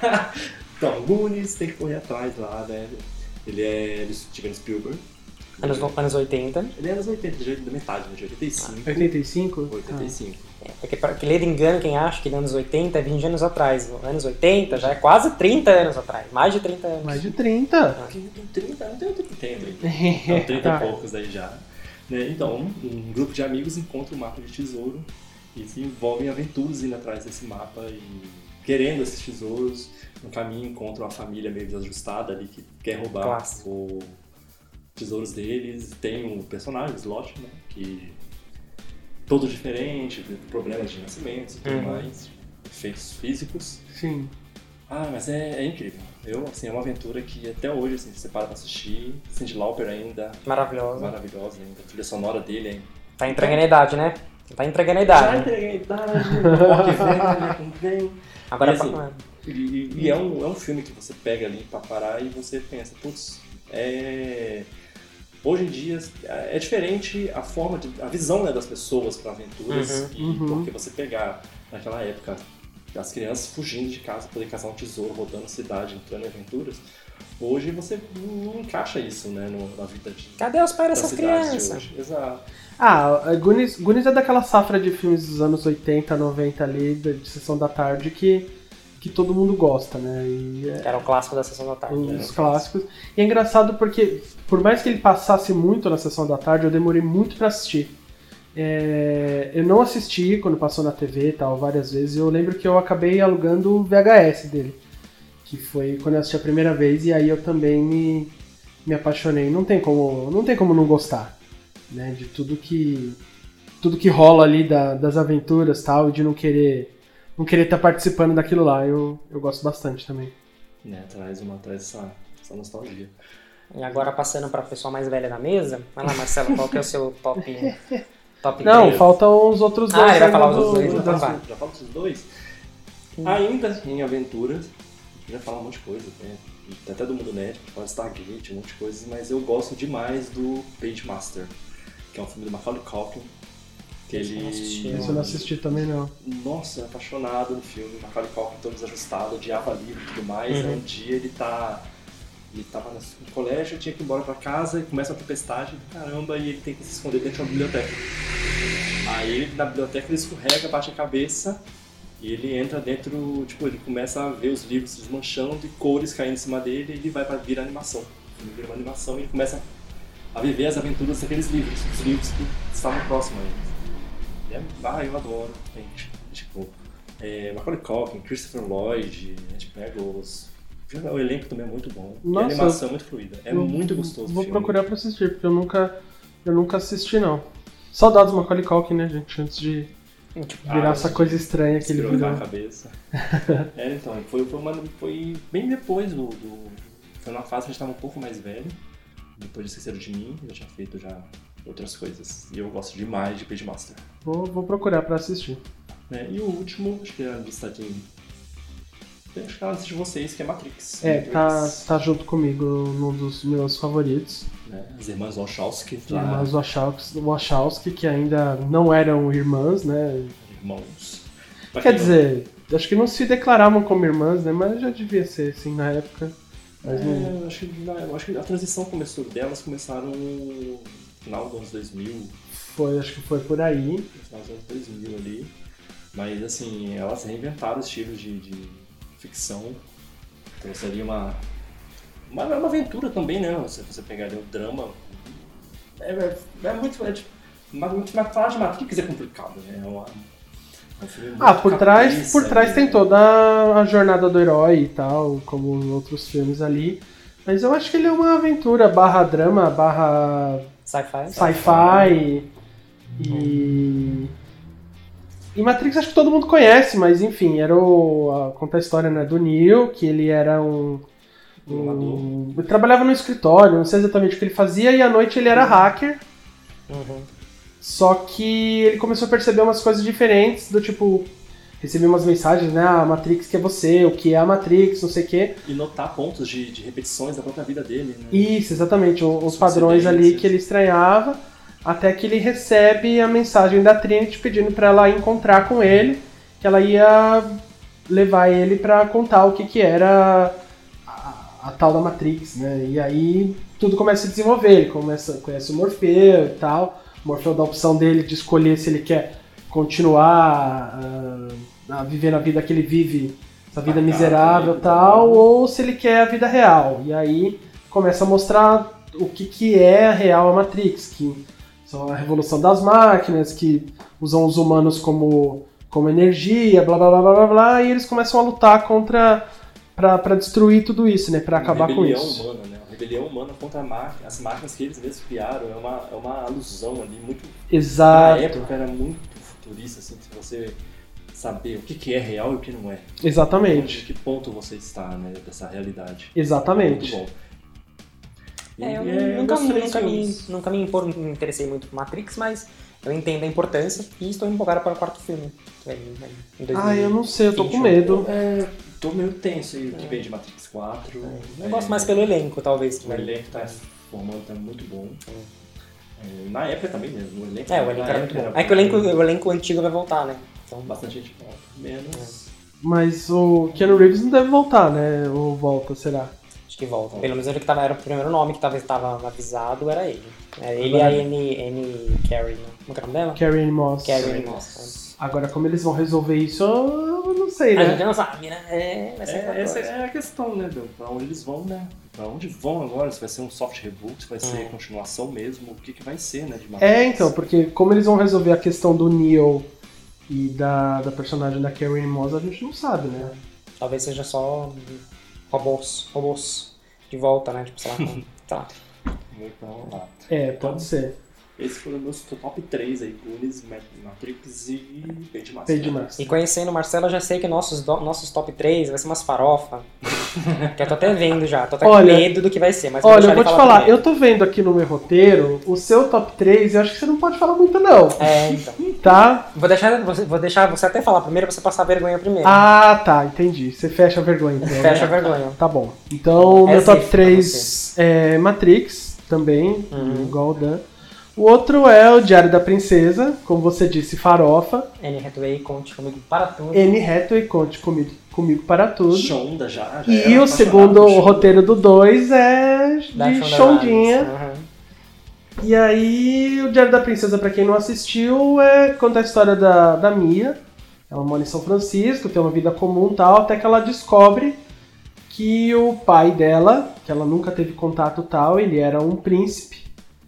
Então, Goonies tem que correr atrás lá, né? Ele é do Steven Spielberg. Anos, anos oitenta. Ele é anos oitenta, já é da metade, né? De oitenta e cinco. oitenta e cinco? oitenta e cinco. É, porque pra que lê de engano quem acha que ele é anos oitenta é vinte anos atrás. Anos oitenta já é quase trinta anos atrás. Mais de trinta anos. Ah, mais de trinta. Quem tem trinta, não tem outro que tem, hein? Não, trinta Tá. e poucos aí já. Né? Então, um grupo de amigos encontra um mapa de tesouro e se envolvem em aventuras indo atrás desse mapa e querendo esses tesouros. No caminho encontram uma família meio desajustada ali que quer roubar Clássico. os tesouros deles. Tem um personagem, o Slot, né? Que todo diferente, problemas de nascimento e tudo Uhum. mais, efeitos físicos. Sim. Ah, mas é, é incrível. Eu, assim, é uma aventura que até hoje, assim, você para pra assistir. Cyndi Lauper ainda, Maravilhosa. maravilhosa ainda. A trilha sonora dele ainda. Tá entregando a idade, né? Tá entregando a Já idade. entreguei a idade, rock velha, com bem. Agora E, assim, pra... E, e- e é, um, é um filme que você pega ali pra parar e você pensa, putz, é... Hoje em dia é diferente a forma, de, a visão, né, das pessoas para aventuras. Uhum, e uhum. porque você pegar naquela época as crianças fugindo de casa para poder caçar um tesouro, rodando a cidade, entrando em aventuras. Hoje você não encaixa isso, né, no- na vida de, Cadê os pais das dessas cidades de crianças? hoje. Exato. Ah, a Goonies, Goonies é daquela safra de filmes dos anos oitenta, noventa ali, de, de Sessão da Tarde, que, que todo mundo gosta, né? E é Que era o clássico da Sessão da Tarde. os clássicos. E é engraçado porque, por mais que ele passasse muito na Sessão da Tarde, eu demorei muito pra assistir. É, eu não assisti quando passou na T V e tal, várias vezes, e eu lembro que eu acabei alugando o V H S dele, que foi quando eu assisti a primeira vez, e aí eu também me, me apaixonei. Não tem como não, tem como não gostar, né, de tudo que tudo que rola ali da, das aventuras tal, e de não querer não querer estar participando daquilo lá, eu, eu gosto bastante também. Né, traz uma traz essa, essa nostalgia. E agora passando pra pessoa mais velha da mesa. Vai lá, Marcelo, qual que é o seu top, top Não, três? faltam os outros Ah, dois. ele vai ainda falar os do- outros dois, do- então das- vai. Já falo desses dois? Ainda em aventuras, a gente vai falar um monte de coisa, né? Até do mundo nerd, a gente fala de Stargate, um monte de coisas, mas eu gosto demais do Page Master, que é um filme do Macaulay Culkin, que Esse eu não ele... assisti, Esse eu não assisti também, não. Nossa, apaixonado no filme, Macaulay Culkin todo desajustado, odiava livro e tudo mais, Uhum. aí um dia ele tá... Ele tava no colégio, tinha que ir embora pra casa e começa uma tempestade, caramba, e ele tem que se esconder dentro de uma biblioteca. Aí na biblioteca ele escorrega, bate a cabeça e ele entra dentro, tipo, ele começa a ver os livros se desmanchando e cores caindo em cima dele e ele vai pra virar animação. Ele vira uma animação e ele começa a viver as aventuras daqueles livros, os livros que estavam próximos a ele. E é, ah, eu adoro, gente. Tipo, é, Macaulay Culkin, Christopher Lloyd, a gente pega os... O elenco também é muito bom. E a Nossa, animação é muito fluida. É eu muito gostoso o Vou filme. procurar pra assistir, porque eu nunca, eu nunca assisti, não. Saudades do Macaulay Culkin, né, gente? Antes de Tipo, virar Ah, essa de- coisa estranha que ele Escrocar virou. a cabeça. É, então, foi, foi, uma, foi bem depois do, do... Foi numa fase que a gente tava um pouco mais velho. Depois de Esqueceram de Mim, eu já tinha feito já outras coisas. E eu gosto demais de Page Master. Vou, vou procurar pra assistir. Né? E o último, acho que é a lista de Tem acho que ela de vocês, que é Matrix. É, Matrix, tá, tá junto comigo num dos meus favoritos. né? As irmãs Wachowski. As irmãs Wachowski, Wachowski, que ainda não eram irmãs, né? Irmãos. Pra Quer quem não- dizer, acho que não se declaravam como irmãs, né? Mas já devia ser, assim, na época. Mas não... É, eu acho, que, na- eu acho que a transição começou delas, começaram no final dos anos dois mil, Foi, acho que foi por aí. no final dos anos dois mil ali. Mas assim, elas reinventaram estilos de, de ficção. Então seria uma, uma, uma aventura também, né? Se você pegar ali o drama. É, é, é muito. É, tipo, mas, mas falar de Matrix é complicado, né? É, uma, é um filme muito Ah, por trás, cabeça, por trás né? tem toda a jornada do herói e tal, como os outros filmes ali. Mas eu acho que ele é uma aventura barra drama, barra Sci-fi. sci-fi e... E Matrix acho que todo mundo conhece, mas enfim, era o... a- conta a história, né, do Neo, que ele era um... um ele trabalhava no escritório, não sei exatamente o que ele fazia, e à noite ele era hacker. Uhum. Só que ele começou a perceber umas coisas diferentes, do tipo, receber umas mensagens, né, a Matrix que é você, o que é a Matrix, não sei o quê. E notar pontos de, de repetições da própria vida dele, né? Isso, exatamente, o- os Os padrões ali incidentes. que ele estranhava, até que ele recebe a mensagem da Trinity pedindo pra ela encontrar com ele, que ela ia levar ele pra contar o que que era a, a tal da Matrix, né, e aí tudo começa a se desenvolver, ele começa, conhece o Morfeu e tal, o Morfeu dá a opção dele de escolher se ele quer continuar ah, a viver a vida que ele vive, essa vida Bacana, miserável e né? tal, ou se ele quer a vida real. E aí começa a mostrar o que, que é a real a Matrix, que são a revolução das máquinas, que usam os humanos como, como energia, blá blá blá blá blá blá, e eles começam a lutar contra pra, pra destruir tudo isso, né, pra acabar com rebelião isso. humana, né? Uma rebelião humana contra a máquina, as máquinas que eles mesmos criaram. É uma, é uma alusão ali muito. Na Exato, época era muito futurista, assim, se você saber o que, que é real e o que não é. exatamente, De que ponto você está, né, dessa realidade. exatamente. Muito bom. E É, eu é, nunca, meus três nunca, me, filmes. nunca me, impor, me interessei muito por Matrix, mas eu entendo a importância e estou empolgado para o quarto filme. Que vem, vem em dois mil e vinte e um. Ah, eu não sei, eu tô com medo. É, tô meio tenso aí o que vem de Matrix quatro. Eu É, gosto mais pelo elenco, talvez. Que O vai- elenco tá formando, tá muito bom. É, na época também, né? O elenco, É, o elenco era muito bom. É que o elenco, o elenco antigo vai voltar, né? Então, Bastante gente volta. Menos. Mas o Keanu Reeves não deve voltar, né? Ou volta, será? acho que volta. Pelo menos ele que tava, era o primeiro nome que talvez estava avisado, era ele. É, ele e a Annie, Annie Carey, né? Como é que é o nome dela? Carrie Ann Moss. Carey Ann Moss. Agora, como eles vão resolver isso, eu não sei, A gente né? não sabe, né? É, vai ser É, aquela essa coisa. é a questão, né, Bill? Pra onde eles vão, né? Pra onde vão agora? Se vai ser um soft reboot, se vai ser Hum. continuação mesmo, o que, que vai ser, né? De Matrix? É, então, porque como eles vão resolver a questão do Neo e da, da personagem da Carrie Ann Moss, a gente não sabe, né? Talvez seja só robôs, robôs de volta, né? Tipo, sei lá, com- sei lá. Então, lá. É, pode ser. Esses foram meus top três aí: Goonies, Matrix e Page Master. Page Master. E conhecendo o Marcelo, eu já sei que nossos, do- nossos top três vai ser umas farofa. Que eu tô até vendo já, tô até Olha- com medo do que vai ser. Mas Olha, deixar eu vou ele te falar, primeiro. eu tô vendo aqui no meu roteiro o seu top três, eu acho que você não pode falar muito não, É, então. tá? Vou deixar, você- vou deixar você até falar primeiro pra você passar a vergonha primeiro. Ah, tá, entendi. Você fecha a vergonha, então. Fecha a né? vergonha. Tá bom. então, É meu top safe três é Matrix, também, Uhum. igual o Dan. O outro é o Diário da Princesa, como você disse, farofa. Anne Hathaway, conte comigo para tudo. Anne Hathaway, conte comigo, comigo para tudo. Shonda já. já E era o apaixonado segundo por Shonda. roteiro do dois é Da de Shonda Shondinha. Rhimes. Uhum. E aí, o Diário da Princesa, pra quem não assistiu, é conta a história da, da Mia. Ela mora em São Francisco, tem uma vida comum e tal, até que ela descobre que o pai dela, que ela nunca teve contato tal, ele era um príncipe.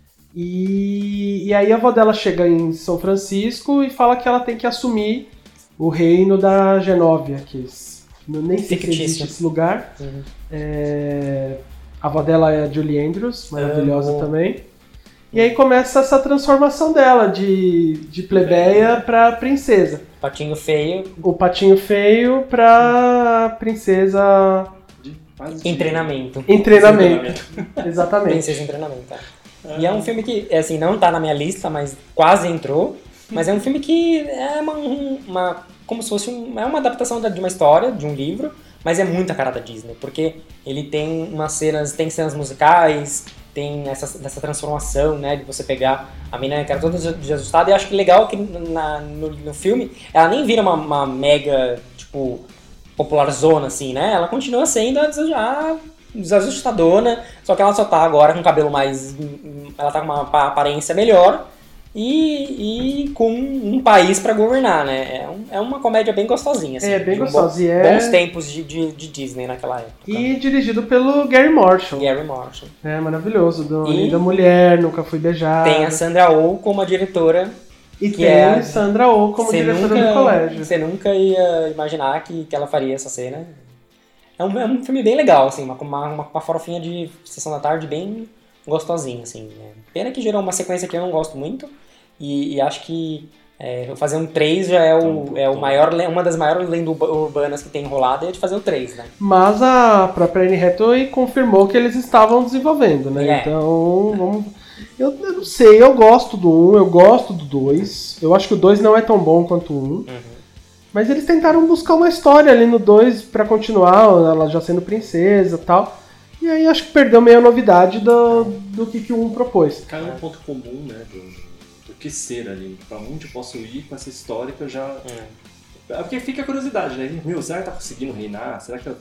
E, e aí a avó dela chega em São Francisco e fala que ela tem que assumir o reino da Genóvia, que es- eu nem sei se Fictício. existe esse lugar. Uhum. É, a avó dela é a Julie Andrews, maravilhosa Amo. também. E aí começa essa transformação dela de, de plebeia pra princesa. Patinho feio, O patinho feio pra princesa De- quase de- em treinamento. em treinamento. Exatamente. Princesa em treinamento, é. E é um filme que, é assim, não tá na minha lista, mas quase entrou. Mas é um filme que é uma, uma como se fosse um, é uma adaptação da- de uma história, de um livro, mas é muita cara da Disney, porque ele tem umas cenas, tem cenas musicais, tem essa, essa transformação, né, de você pegar a menina que era toda desajustada, e eu acho que legal que na, no, no filme ela nem vira uma, uma mega, tipo, popularzona, assim, né, ela continua sendo a desaja- desajustadona, só que ela só tá agora com o cabelo mais, ela tá com uma aparência melhor, E, e com um país pra governar, né? É, um, é uma comédia bem gostosinha, assim. É, bem um gostosa. Bom, e é... Bons tempos de, de, de Disney naquela época. E dirigido pelo Gary Marshall. Gary Marshall. É, maravilhoso. Do E da Mulher, Nunca Fui Beijada. Tem a Sandra Oh como a diretora. E que tem é a Sandra Oh como diretora nunca, do colégio. Você nunca ia imaginar que, que ela faria essa cena. É um, é um filme bem legal, assim. Uma, uma, uma farofinha de Sessão da Tarde bem gostosinha, assim. Né? Pena que gerou uma sequência que eu não gosto muito. E, e acho que é, fazer um três já é, o, é o maior, uma das maiores lendas urbanas que tem enrolado, é de fazer o três, né? Mas a própria Anne Hathaway confirmou que eles estavam desenvolvendo, né? É. Então, vamos... Eu, eu não sei, eu gosto do um, eu gosto do dois. Eu acho que o dois não é tão bom quanto o um. Uhum. Mas eles tentaram buscar uma história ali no dois pra continuar, ela já sendo princesa e tal. E aí acho que perdeu meio a novidade do, do que, que o um propôs. Caiu um ponto comum, né? Do, do que ser ali. Pra onde eu posso ir com essa história que eu já... Uhum. É porque fica a curiosidade, né? Meu, será que tá conseguindo reinar? Será que... Eu...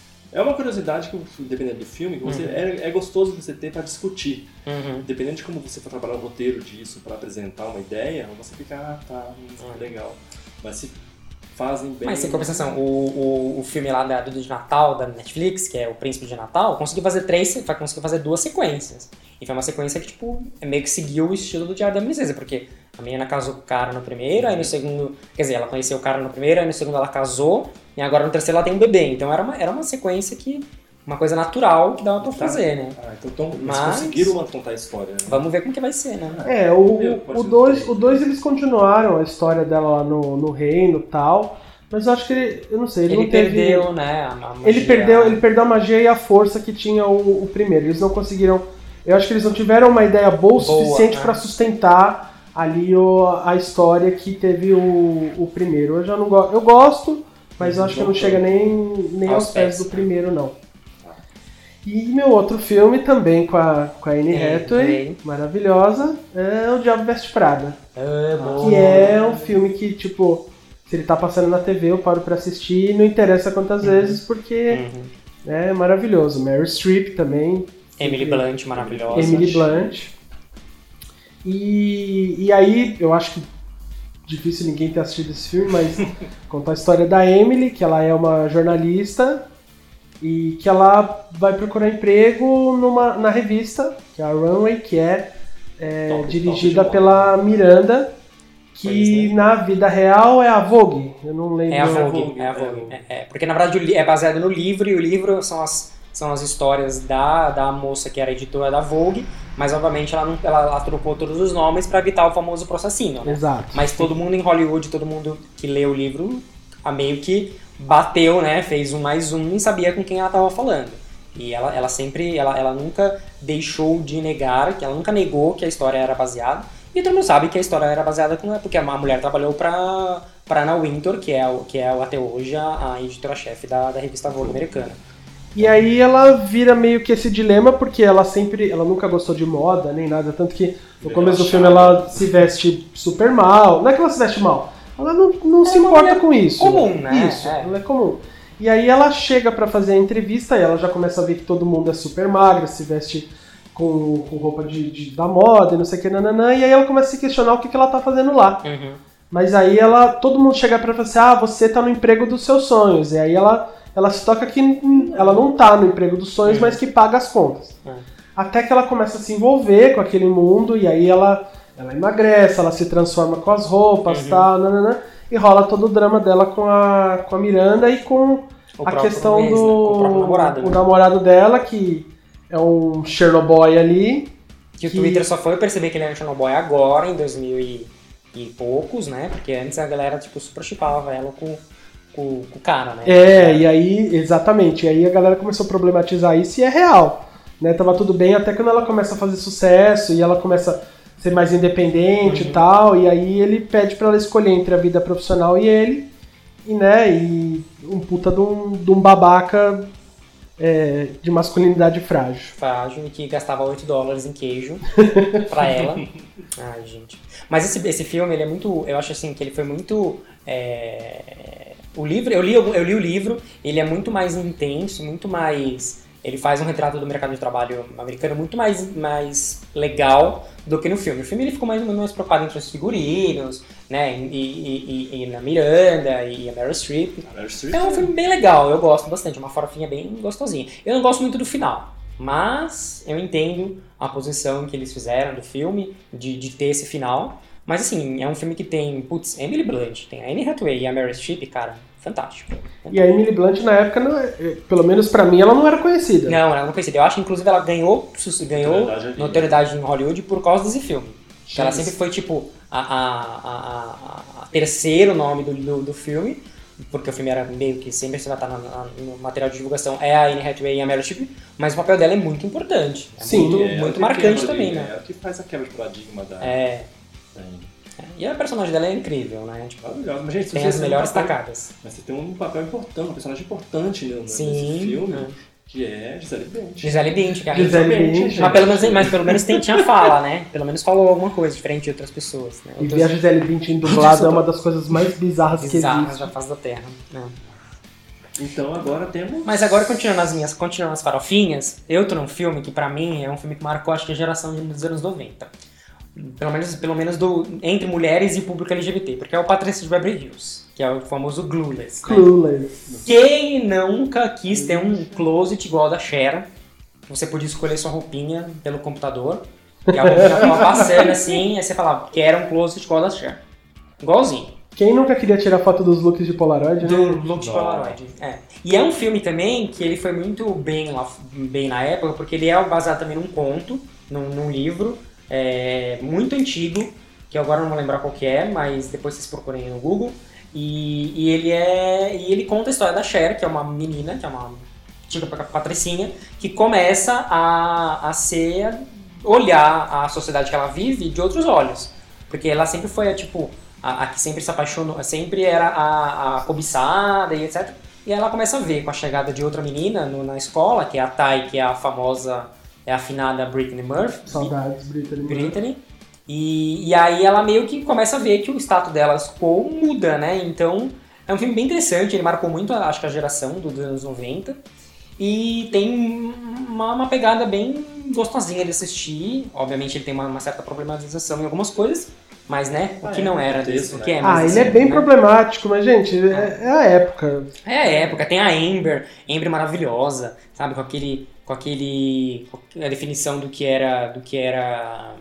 É uma curiosidade que, dependendo do filme, que você, uhum. é, é gostoso você ter pra discutir. Uhum. Dependendo de como você for trabalhar o roteiro disso pra apresentar uma ideia, você fica, ah, tá, uhum. legal. Mas se fazem bem... Mas, sem compensação, o, o, o filme lá da, do de Natal, da Netflix, que é O Príncipe de Natal, conseguiu fazer três, conseguiu fazer duas sequências. E foi uma sequência que, tipo, meio que seguiu o estilo do Diário da Princesa, porque a menina casou com o cara no primeiro, aí no segundo... Quer dizer, ela conheceu o cara no primeiro, aí no segundo ela casou, e agora no terceiro ela tem um bebê. Então era uma, era uma sequência que... Uma coisa natural que dava pra fazer, né? Ah, então, então Mas... eles conseguiram contar a história, né? Vamos ver como que vai ser, né? É, o dois o dois eles continuaram a história dela lá no, no reino e tal... Mas eu acho que ele, eu não sei, ele, ele não teve... perdeu, né, a magia. Ele perdeu, ele perdeu a magia e a força que tinha o, o primeiro. Eles não conseguiram... Eu acho que eles não tiveram uma ideia boa o suficiente né? para sustentar ali o, a história que teve o, o primeiro. Eu já não gosto... Eu gosto, mas eu acho que não chega nem, nem aos, aos pés do primeiro, não. E meu outro filme também com a, com a Anne Hathaway, maravilhosa, é O Diabo Veste Prada. É, bom. Que é um filme que, tipo... Se ele tá passando na T V, eu paro pra assistir e não interessa quantas uhum. vezes, porque uhum. é maravilhoso. Meryl Streep também. Emily Blunt, maravilhosa. Emily Blunt. E, e aí, eu acho que difícil ninguém ter assistido esse filme, mas conta a história da Emily, que ela é uma jornalista e que ela vai procurar emprego numa, na revista, que é a Runway, que é, é top, dirigida top pela Miranda, que né? na vida real é a Vogue, eu não lembro. É a Vogue, é a Vogue. É, é, porque na verdade é baseado no livro, e o livro são as, são as histórias da, da moça que era editora da Vogue, mas obviamente ela, não, ela, ela trocou todos os nomes para evitar o famoso processinho, né? Exato. Mas todo mundo em Hollywood, todo mundo que lê o livro, a meio que bateu, né? Fez um mais um e sabia com quem ela estava falando. E ela, ela sempre, ela, ela nunca deixou de negar, que ela nunca negou que a história era baseada. E todo mundo sabe que a história era baseada com, porque a mulher trabalhou para para Anna Wintour, que é, o, que é até hoje a, a editora-chefe da, da revista Vogue americana. E aí ela vira meio que esse dilema, porque ela sempre, ela nunca gostou de moda, nem nada, tanto que no começo do filme ela se veste super mal. Não é que ela se veste mal, ela não, não é se importa com isso. Comum, né? Isso, é. Ela é comum. E aí ela chega pra fazer a entrevista e ela já começa a ver que todo mundo é super magra, se veste com, com roupa de, de, da moda e não sei o que, nananã, e aí ela começa a se questionar o que, que ela tá fazendo lá. Uhum. Mas aí ela, todo mundo chega pra ela e fala assim, ah, você tá no emprego dos seus sonhos. E aí ela, ela se toca que ela não tá no emprego dos sonhos, uhum. mas que paga as contas. Uhum. Até que ela começa a se envolver com aquele mundo, e aí ela, ela emagrece, ela se transforma com as roupas e uhum. tal, nananã, e rola todo o drama dela com a, com a Miranda e com o a questão mês, do né? Com o, namorado, o né? namorado dela, que é um Chernobyl ali. Que, que o Twitter só foi perceber que ele era um Chernobyl agora, em dois mil e, e poucos, né? Porque antes a galera tipo, super chipava ela com, com, com o cara, né? É, e aí, exatamente, e aí a galera começou a problematizar isso e é real. Né? Tava tudo bem até quando ela começa a fazer sucesso e ela começa a ser mais independente uhum. e tal, e aí ele pede pra ela escolher entre a vida profissional e ele. e, né, e um puta de um, de um babaca é, de masculinidade frágil. Frágil, que gastava oito dólares em queijo pra ela. Ai, gente. Mas esse, esse filme, ele é muito... Eu acho assim, que ele foi muito... É, o livro, eu li, eu li o livro, ele é muito mais intenso, muito mais... Ele faz um retrato do mercado de trabalho americano muito mais, mais legal do que no filme. O filme ele ficou mais, mais preocupado entre os figurinos, né? E, e, e, e na Miranda e a Meryl Streep. A Meryl Streep É um filme bem legal, eu gosto bastante. Uma farofinha bem gostosinha. Eu não gosto muito do final, mas eu entendo a posição que eles fizeram do filme, de, de ter esse final. Mas assim, é um filme que tem, putz, Emily Blunt, tem a Anne Hathaway e a Meryl Streep, cara, fantástico. E a Emily Blunt, na época, não, pelo menos pra mim, ela não era conhecida. Não, ela não conhecida. Eu acho que, inclusive, ela ganhou, ganhou Notoriedade ali. notoriedade em Hollywood por causa desse filme. Sim. Ela sempre foi, tipo, a, a, a, a terceiro nome do, do, do filme, porque o filme era meio que sempre você vai estar na, na, no material de divulgação, é a Anne Hathaway e a Meryl Streep, mas o papel dela é muito importante. É Sim, muito, É, muito que marcante quebra também, ali, né? É o que faz a quebra de paradigma da... É. da Anne. E a personagem dela é incrível, né? Tipo, Maravilhosa. Mas, gente, tem você as tem um melhores papel- tacadas. Mas você tem um papel importante, um personagem importante né, nesse Sim, filme, é. que é Gisele Bündchen. Gisele Bündchen, cara. Gisele Exatamente, Bündchen. gente. Mas pelo menos, mas pelo menos tem, tinha fala, né? Pelo menos falou alguma coisa diferente de outras pessoas. Né? E Outras ver a Gisele Bündchen dublada é uma das coisas mais bizarras que bizarras existe. da face da Terra. Né? Então agora temos... Mas agora, continuando as minhas, continuando as farofinhas, eu tô num filme que pra mim é um filme que marcou, acho que a geração dos anos noventa. Pelo menos, pelo menos do, entre mulheres e público L G B T, porque é o Patrícia de Beverly Hills, que é o famoso Clueless. Né? Clueless. Quem nunca quis ter um closet igual ao da Cher? Você podia escolher sua roupinha pelo computador, que a roupinha tava passando assim, aí você falava que era um closet igual ao da Cher. Igualzinho. Quem nunca queria tirar foto dos looks de Polaroid, Do né? Look de Não. Polaroid. É. E é um filme também que ele foi muito bem, lá, bem na época, porque ele é baseado também num conto, num, num livro é, muito antigo, que agora eu não vou lembrar qual que é, mas depois vocês procurem no Google. E, e, ele é, e ele conta a história da Cher, que é uma menina, que é uma tipo patricinha, que começa a, a ser, olhar a sociedade que ela vive de outros olhos. Porque ela sempre foi a, tipo, a, a que sempre se apaixonou, sempre era a, a cobiçada e etcétera. E ela começa a ver com a chegada de outra menina no, na escola, que é a Ty, que é a famosa, é a afinada Brittany Murphy. Saudades, Brittany. Brittany. E, e aí ela meio que começa a ver que o status delas quo muda, né? Então é um filme bem interessante, ele marcou muito, acho que a geração dos anos noventa. E tem uma, uma pegada bem gostosinha de assistir. Obviamente ele tem uma, uma certa problematização em algumas coisas, mas né, o Ah, que é, não era contexto, desse, o né? que é Ah, mais ele é assim, bem né? problemático, mas, gente, é, é a época. É a época, tem a Amber, Amber maravilhosa, sabe, com aquele, com aquele, com a definição do que era, do que era,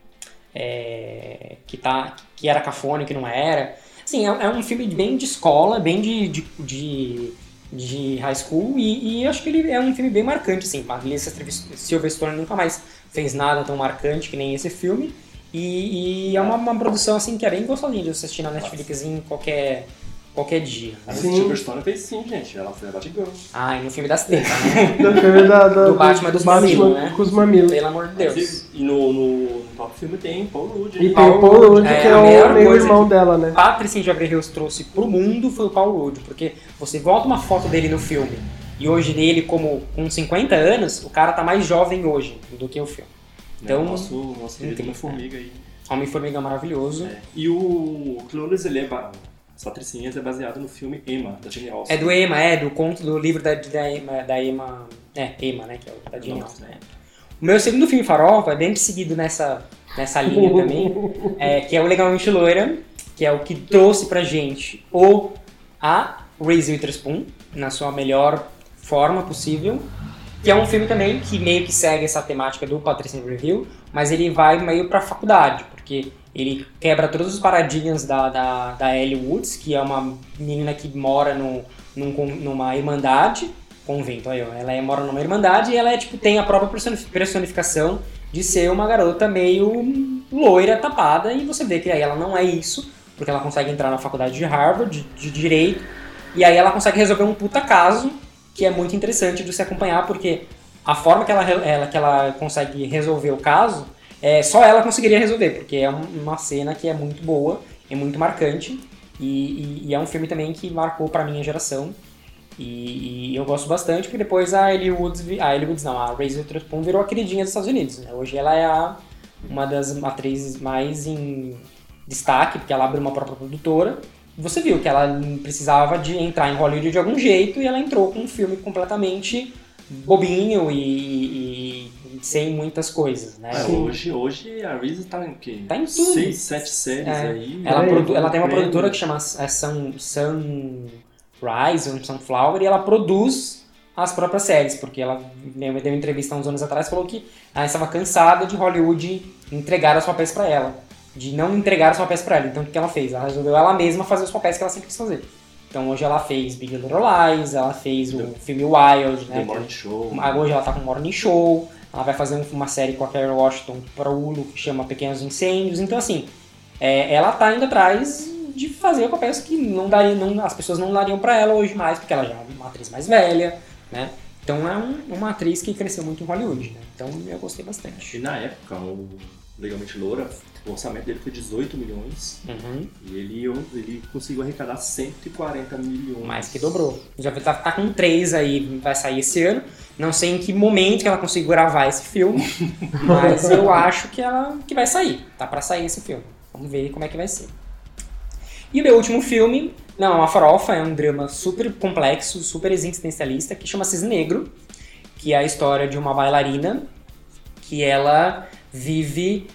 é, que tá, que era cafona e que não era. Assim, é, é um filme bem de escola, bem de, de, de, de high school e, e acho que ele é um filme bem marcante, assim. A Alicia Silverstone nunca mais fez nada tão marcante que nem esse filme. E, e é uma, uma produção assim que é bem gostosinha de assistir na Netflix em qualquer, qualquer dia. A Sim. Silverstone fez sim, gente. Ela foi a Batgirl. Ah, e no filme das tetas, né? Do filme da, da, Do Batman dos mamilos, né? com os mamilos. Pelo amor de Deus. E no, no, no top filme tem Paul Rudd. E né? tem Paul o Paul Rudd, é, que é a o melhor coisa meio-irmão que- dela, né? Patrick de Beverly Hills trouxe pro mundo foi o Paul Rudd, porque você volta uma foto dele no filme e hoje dele como com cinquenta anos, o cara tá mais jovem hoje do que o filme. Então, Né, nosso, nosso querido incrível, Homem-Formiga aí. Homem-Formiga maravilhoso. É. E o Clueless, ele é, ba- as patricinhas é baseado no filme Emma, da Jane Austen. É do Emma, é, do conto do livro da, da, Emma, da Emma. É, Emma, né? Que é o da Jane Nossa, Austen. né? O meu segundo filme farofa é bem seguido nessa, nessa linha também, é, que é o Legalmente Loira, que é o que trouxe pra gente o a Reese Witherspoon, na sua melhor forma possível, que é um filme também que meio que segue essa temática do Patricia Review, mas ele vai meio pra faculdade, porque ele quebra todos os paradigmas da, da, da Ellie Woods, que é uma menina que mora no, num, numa irmandade, convento, aí, ó, ela é, mora numa irmandade e ela é, tipo, tem a própria personif- personificação de ser uma garota meio loira, tapada, e você vê que aí ela não é isso, porque ela consegue entrar na faculdade de Harvard, de, de Direito, e aí ela consegue resolver um puta caso, que é muito interessante de se acompanhar, porque a forma que ela, ela, que ela consegue resolver o caso, é, só ela conseguiria resolver, porque é um- uma cena que é muito boa, é muito marcante, E, e, e é um filme também que marcou pra minha geração. E, e eu gosto bastante, porque depois a Ellie Woods, a Ellie Woods não, a Reese Witherspoon virou a queridinha dos Estados Unidos, né? Hoje ela é a, uma das atrizes mais em destaque, porque ela abriu uma própria produtora. Você viu que ela precisava de entrar em Hollywood de algum jeito e ela entrou com um filme completamente bobinho e, e sem muitas coisas, né? É, hoje, hoje a Reese tá em quê? Tá em tudo. Seis, sete séries É. aí. Ela, aí, produ- ela tem uma prêmio. produtora que chama é, Sun, Sunrise, ou Sunflower, e ela produz as próprias séries, porque ela deu uma entrevista há uns anos atrás e falou que ela estava cansada de Hollywood entregar os papéis pra ela, de não entregar os papéis pra ela. Então o que ela fez? Ela resolveu ela mesma fazer os papéis que ela sempre quis fazer. Então hoje ela fez Big Little Lies, ela fez o The- filme Wild, né? The Morning Show. Hoje ela tá com o Morning Show, ela vai fazer um- uma série com a Kerry Washington para o Hulu que chama Pequenos Incêndios. Então assim, é, ela tá indo atrás de fazer papéis que não daria, não, as pessoas não dariam pra ela hoje mais, porque ela já é uma atriz mais velha, né? Então é um- uma atriz que cresceu muito em Hollywood, né? Então eu gostei bastante. E na época, o Legalmente Loura, o orçamento dele foi dezoito milhões Uhum. e ele, ele conseguiu arrecadar cento e quarenta milhões. Mais que dobrou. Já tá, tá com três aí, vai sair esse ano. Não sei em que momento que ela conseguiu gravar esse filme, mas eu acho que ela que vai sair. Tá pra sair esse filme. Vamos ver como é que vai ser. E o meu último filme, não, é uma farofa, é um drama super complexo, super existencialista, que chama Cisne Negro, que é a história de uma bailarina que ela vive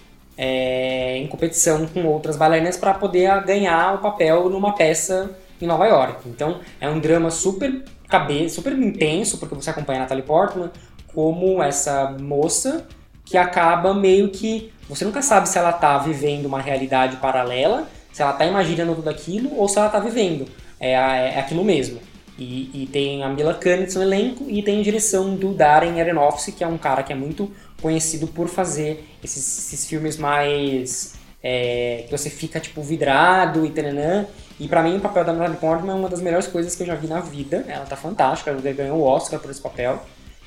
é, em competição com outras bailarinas para poder ganhar o papel numa peça em Nova York. Então é um drama super cabeça, super intenso, porque você acompanha a Natalie Portman como essa moça que acaba meio que... Você nunca sabe se ela tá vivendo uma realidade paralela, se ela tá imaginando tudo aquilo ou se ela tá vivendo. É, é aquilo mesmo. E, e tem a Mila Kunis no elenco e tem a direção do Darren Aronofsky, que é um cara que é muito conhecido por fazer esses, esses filmes mais... É, que você fica tipo vidrado e tananã. E pra mim o papel da Natalie Portman é uma das melhores coisas que eu já vi na vida. Ela tá fantástica, ela ganhou o Oscar por esse papel.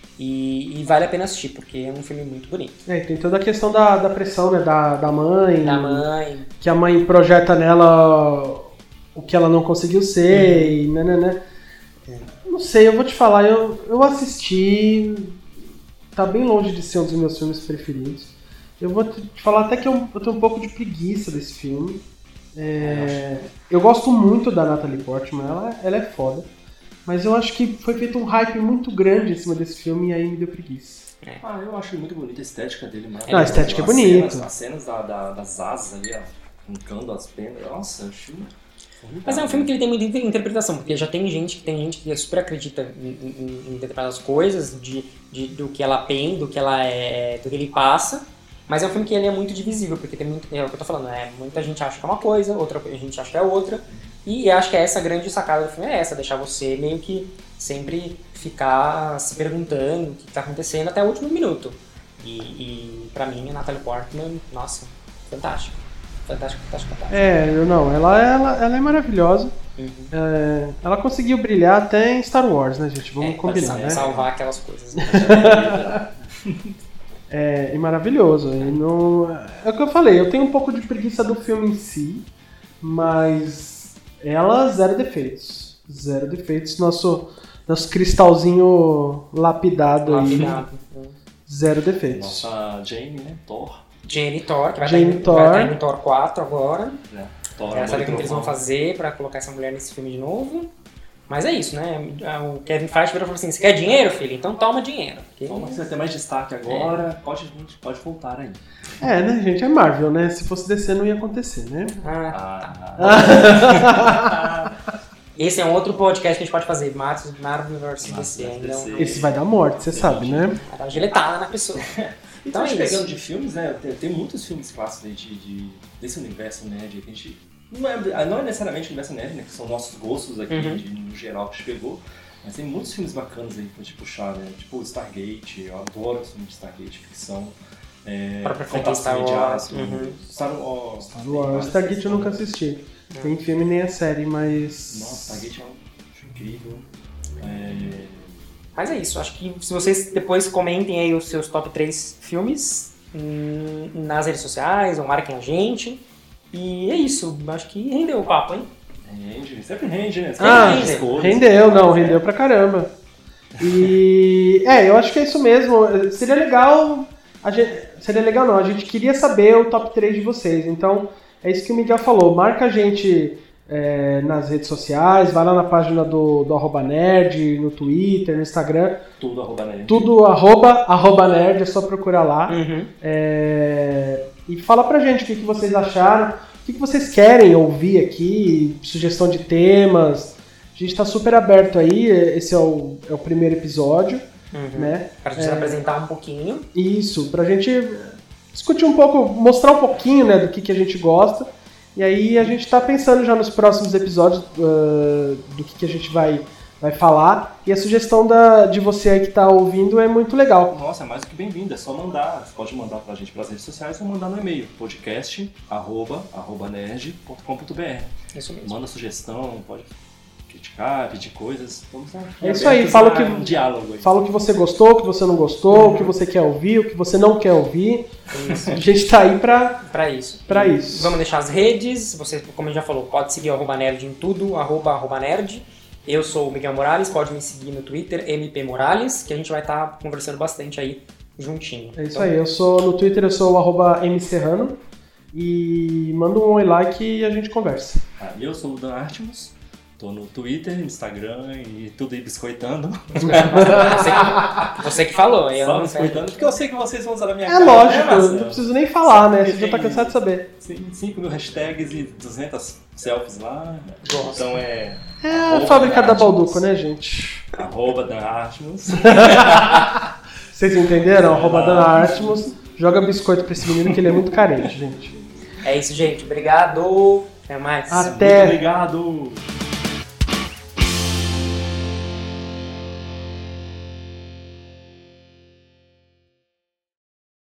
E, e vale a pena assistir, porque é um filme muito bonito. É, tem toda a questão da, da pressão, né, da, da mãe. Da mãe. Que a mãe projeta nela o que ela não conseguiu ser, e né, né, né. Não sei, eu vou te falar, eu, eu assisti, tá bem longe de ser um dos meus filmes preferidos. Eu vou te falar até que eu, eu tenho um pouco de preguiça desse filme. É, eu gosto muito da Natalie Portman, ela, ela é foda. Mas eu acho que foi feito um hype muito grande em cima desse filme e aí me deu preguiça. É. Ah, eu acho muito bonita a estética dele, mano. Não, a estética é As bonita. cenas- As cenas da, da- das asas ali, ó, arrancando as penas. Nossa, eu acho formidável. Mas é um filme que ele tem muita interpretação, porque já tem gente que tem gente que super acredita em, em, em determinadas coisas, de, de, do que ela pensa, do que ela é, do que ele passa. Mas é um filme que ele é muito divisível, porque tem muito, é o que eu tô falando, né? Muita gente acha que é uma coisa, outra gente acha que é outra. E acho que essa grande sacada do filme é essa, deixar você meio que sempre ficar se perguntando o que tá acontecendo até o último minuto. E, e pra mim, a Natalie Portman, nossa, fantástico. Fantástico, fantástico, fantástico. É, eu não, ela, ela, ela é maravilhosa. Uhum. É, ela conseguiu brilhar até em Star Wars, né, gente? Vamos É, combinar, pra né? salvar aquelas coisas. Né? É, é maravilhoso. E não, é o que eu falei, eu tenho um pouco de preguiça do filme em si, mas ela, zero defeitos. Zero defeitos. Nosso, nosso cristalzinho lapidado, Lapidado. aí. Zero defeitos. Nossa Jane, né? Thor. Jane Thor, que vai Jane estar tá Thor. em Thor quatro agora. Né? Thor Quero saber muito como que eles vão bom. fazer pra colocar essa mulher nesse filme de novo. Mas é isso, né? O Kevin Feige virou e falou assim, você quer dinheiro, filho? Então toma dinheiro. Porque... Toma, você vai ter mais destaque agora. Pode, pode voltar aí. É, né, gente? É Marvel, né? Se fosse D C não ia acontecer, né? Ah, Ah, esse é um outro podcast que a gente pode fazer. Marvel versus D C. Marvel Ainda versus é um- Esse vai dar morte, você sabe, né? vai dar uma giletada na pessoa. Então, Então é pegando isso. de filmes, né? Tem, tem muitos filmes clássicos aí de, de, desse universo nerd que a gente. Não é, não é necessariamente o universo nerd, né? Que são nossos gostos aqui, Uhum. de, no geral, que a gente pegou. Mas tem muitos filmes bacanas aí pra gente puxar, né? Tipo Stargate, eu adoro os filmes de Stargate, ficção. É, O próprio Contatos Star Wars, Imediatos, uhum. Star Wars. Star Wars. Stargate eu nunca assisti. Tem filme nem a série, mas... Nossa, Stargate é um filme incrível. É, Mas é isso. Acho que se vocês depois comentem aí os seus top três filmes hum, nas redes sociais, ou marquem a gente. E é isso. Acho que rendeu o papo, hein? Rende, sempre rende, né? Ah, Sempre rende coisas. rendeu, não, rendeu pra caramba. E é, eu acho que é isso mesmo. Seria legal. A gente, seria legal não, a gente queria saber o top três de vocês. Então, é isso que o Miguel falou. Marca a gente é, nas redes sociais, vai lá na página do, do arroba nerd, no Twitter, no Instagram. Tudo arroba nerd. Tudo arroba, arroba nerd, é só procurar lá. Uhum. É, e fala pra gente o que, que vocês acharam, o que, que vocês querem ouvir aqui, sugestão de temas. A gente tá super aberto aí, esse é o, é o primeiro episódio. Uhum. Né? Pra gente É, apresentar um pouquinho. Isso, pra gente discutir um pouco, mostrar um pouquinho, né, do que, que a gente gosta. E aí a gente tá pensando já nos próximos episódios uh, do que, que a gente vai, vai falar. E a sugestão da, de você aí que tá ouvindo é muito legal. Nossa, é mais do que bem-vindo, é só mandar. Você pode mandar pra gente pelas redes sociais ou mandar no e-mail, podcast arroba, arroba nerd ponto com ponto b r. Isso mesmo. Manda sugestão, pode criticar, pedir coisas. Vamos lá. É isso aí, fala o que, um diálogo aí. fala o que você gostou, o que você não gostou, uhum. o que você quer ouvir, o que você não quer ouvir. Isso. A gente tá aí pra, pra isso. Pra isso. Vamos deixar as redes, você, como a gente já falou, pode seguir o arroba nerd em tudo, arroba, arroba nerd. Eu sou o Miguel Morales, pode me seguir no Twitter, M P Morales, que a gente vai estar tá conversando bastante aí juntinho. É isso então, aí, eu sou no Twitter, eu sou o arroba mserrano. E manda um oi lá que a gente conversa. Ah, eu sou o Dan Artemus. Tô no Twitter, Instagram e tudo aí biscoitando. Você que, você que falou. Eu Só não biscoitando, porque eu sei que vocês vão usar a minha É cara. lógico, né, não preciso nem falar, né? Você já tá cansado de saber. cinco mil hashtags e duzentas selfies lá. Nossa. Então é... É a fábrica da Balduco, né, gente? Arroba Dan Artemus. Vocês entenderam? Arroba Dan Artemus. Joga biscoito pra esse menino que ele é muito carente, gente. É isso, gente. Obrigado. Até mais. Até. Muito obrigado.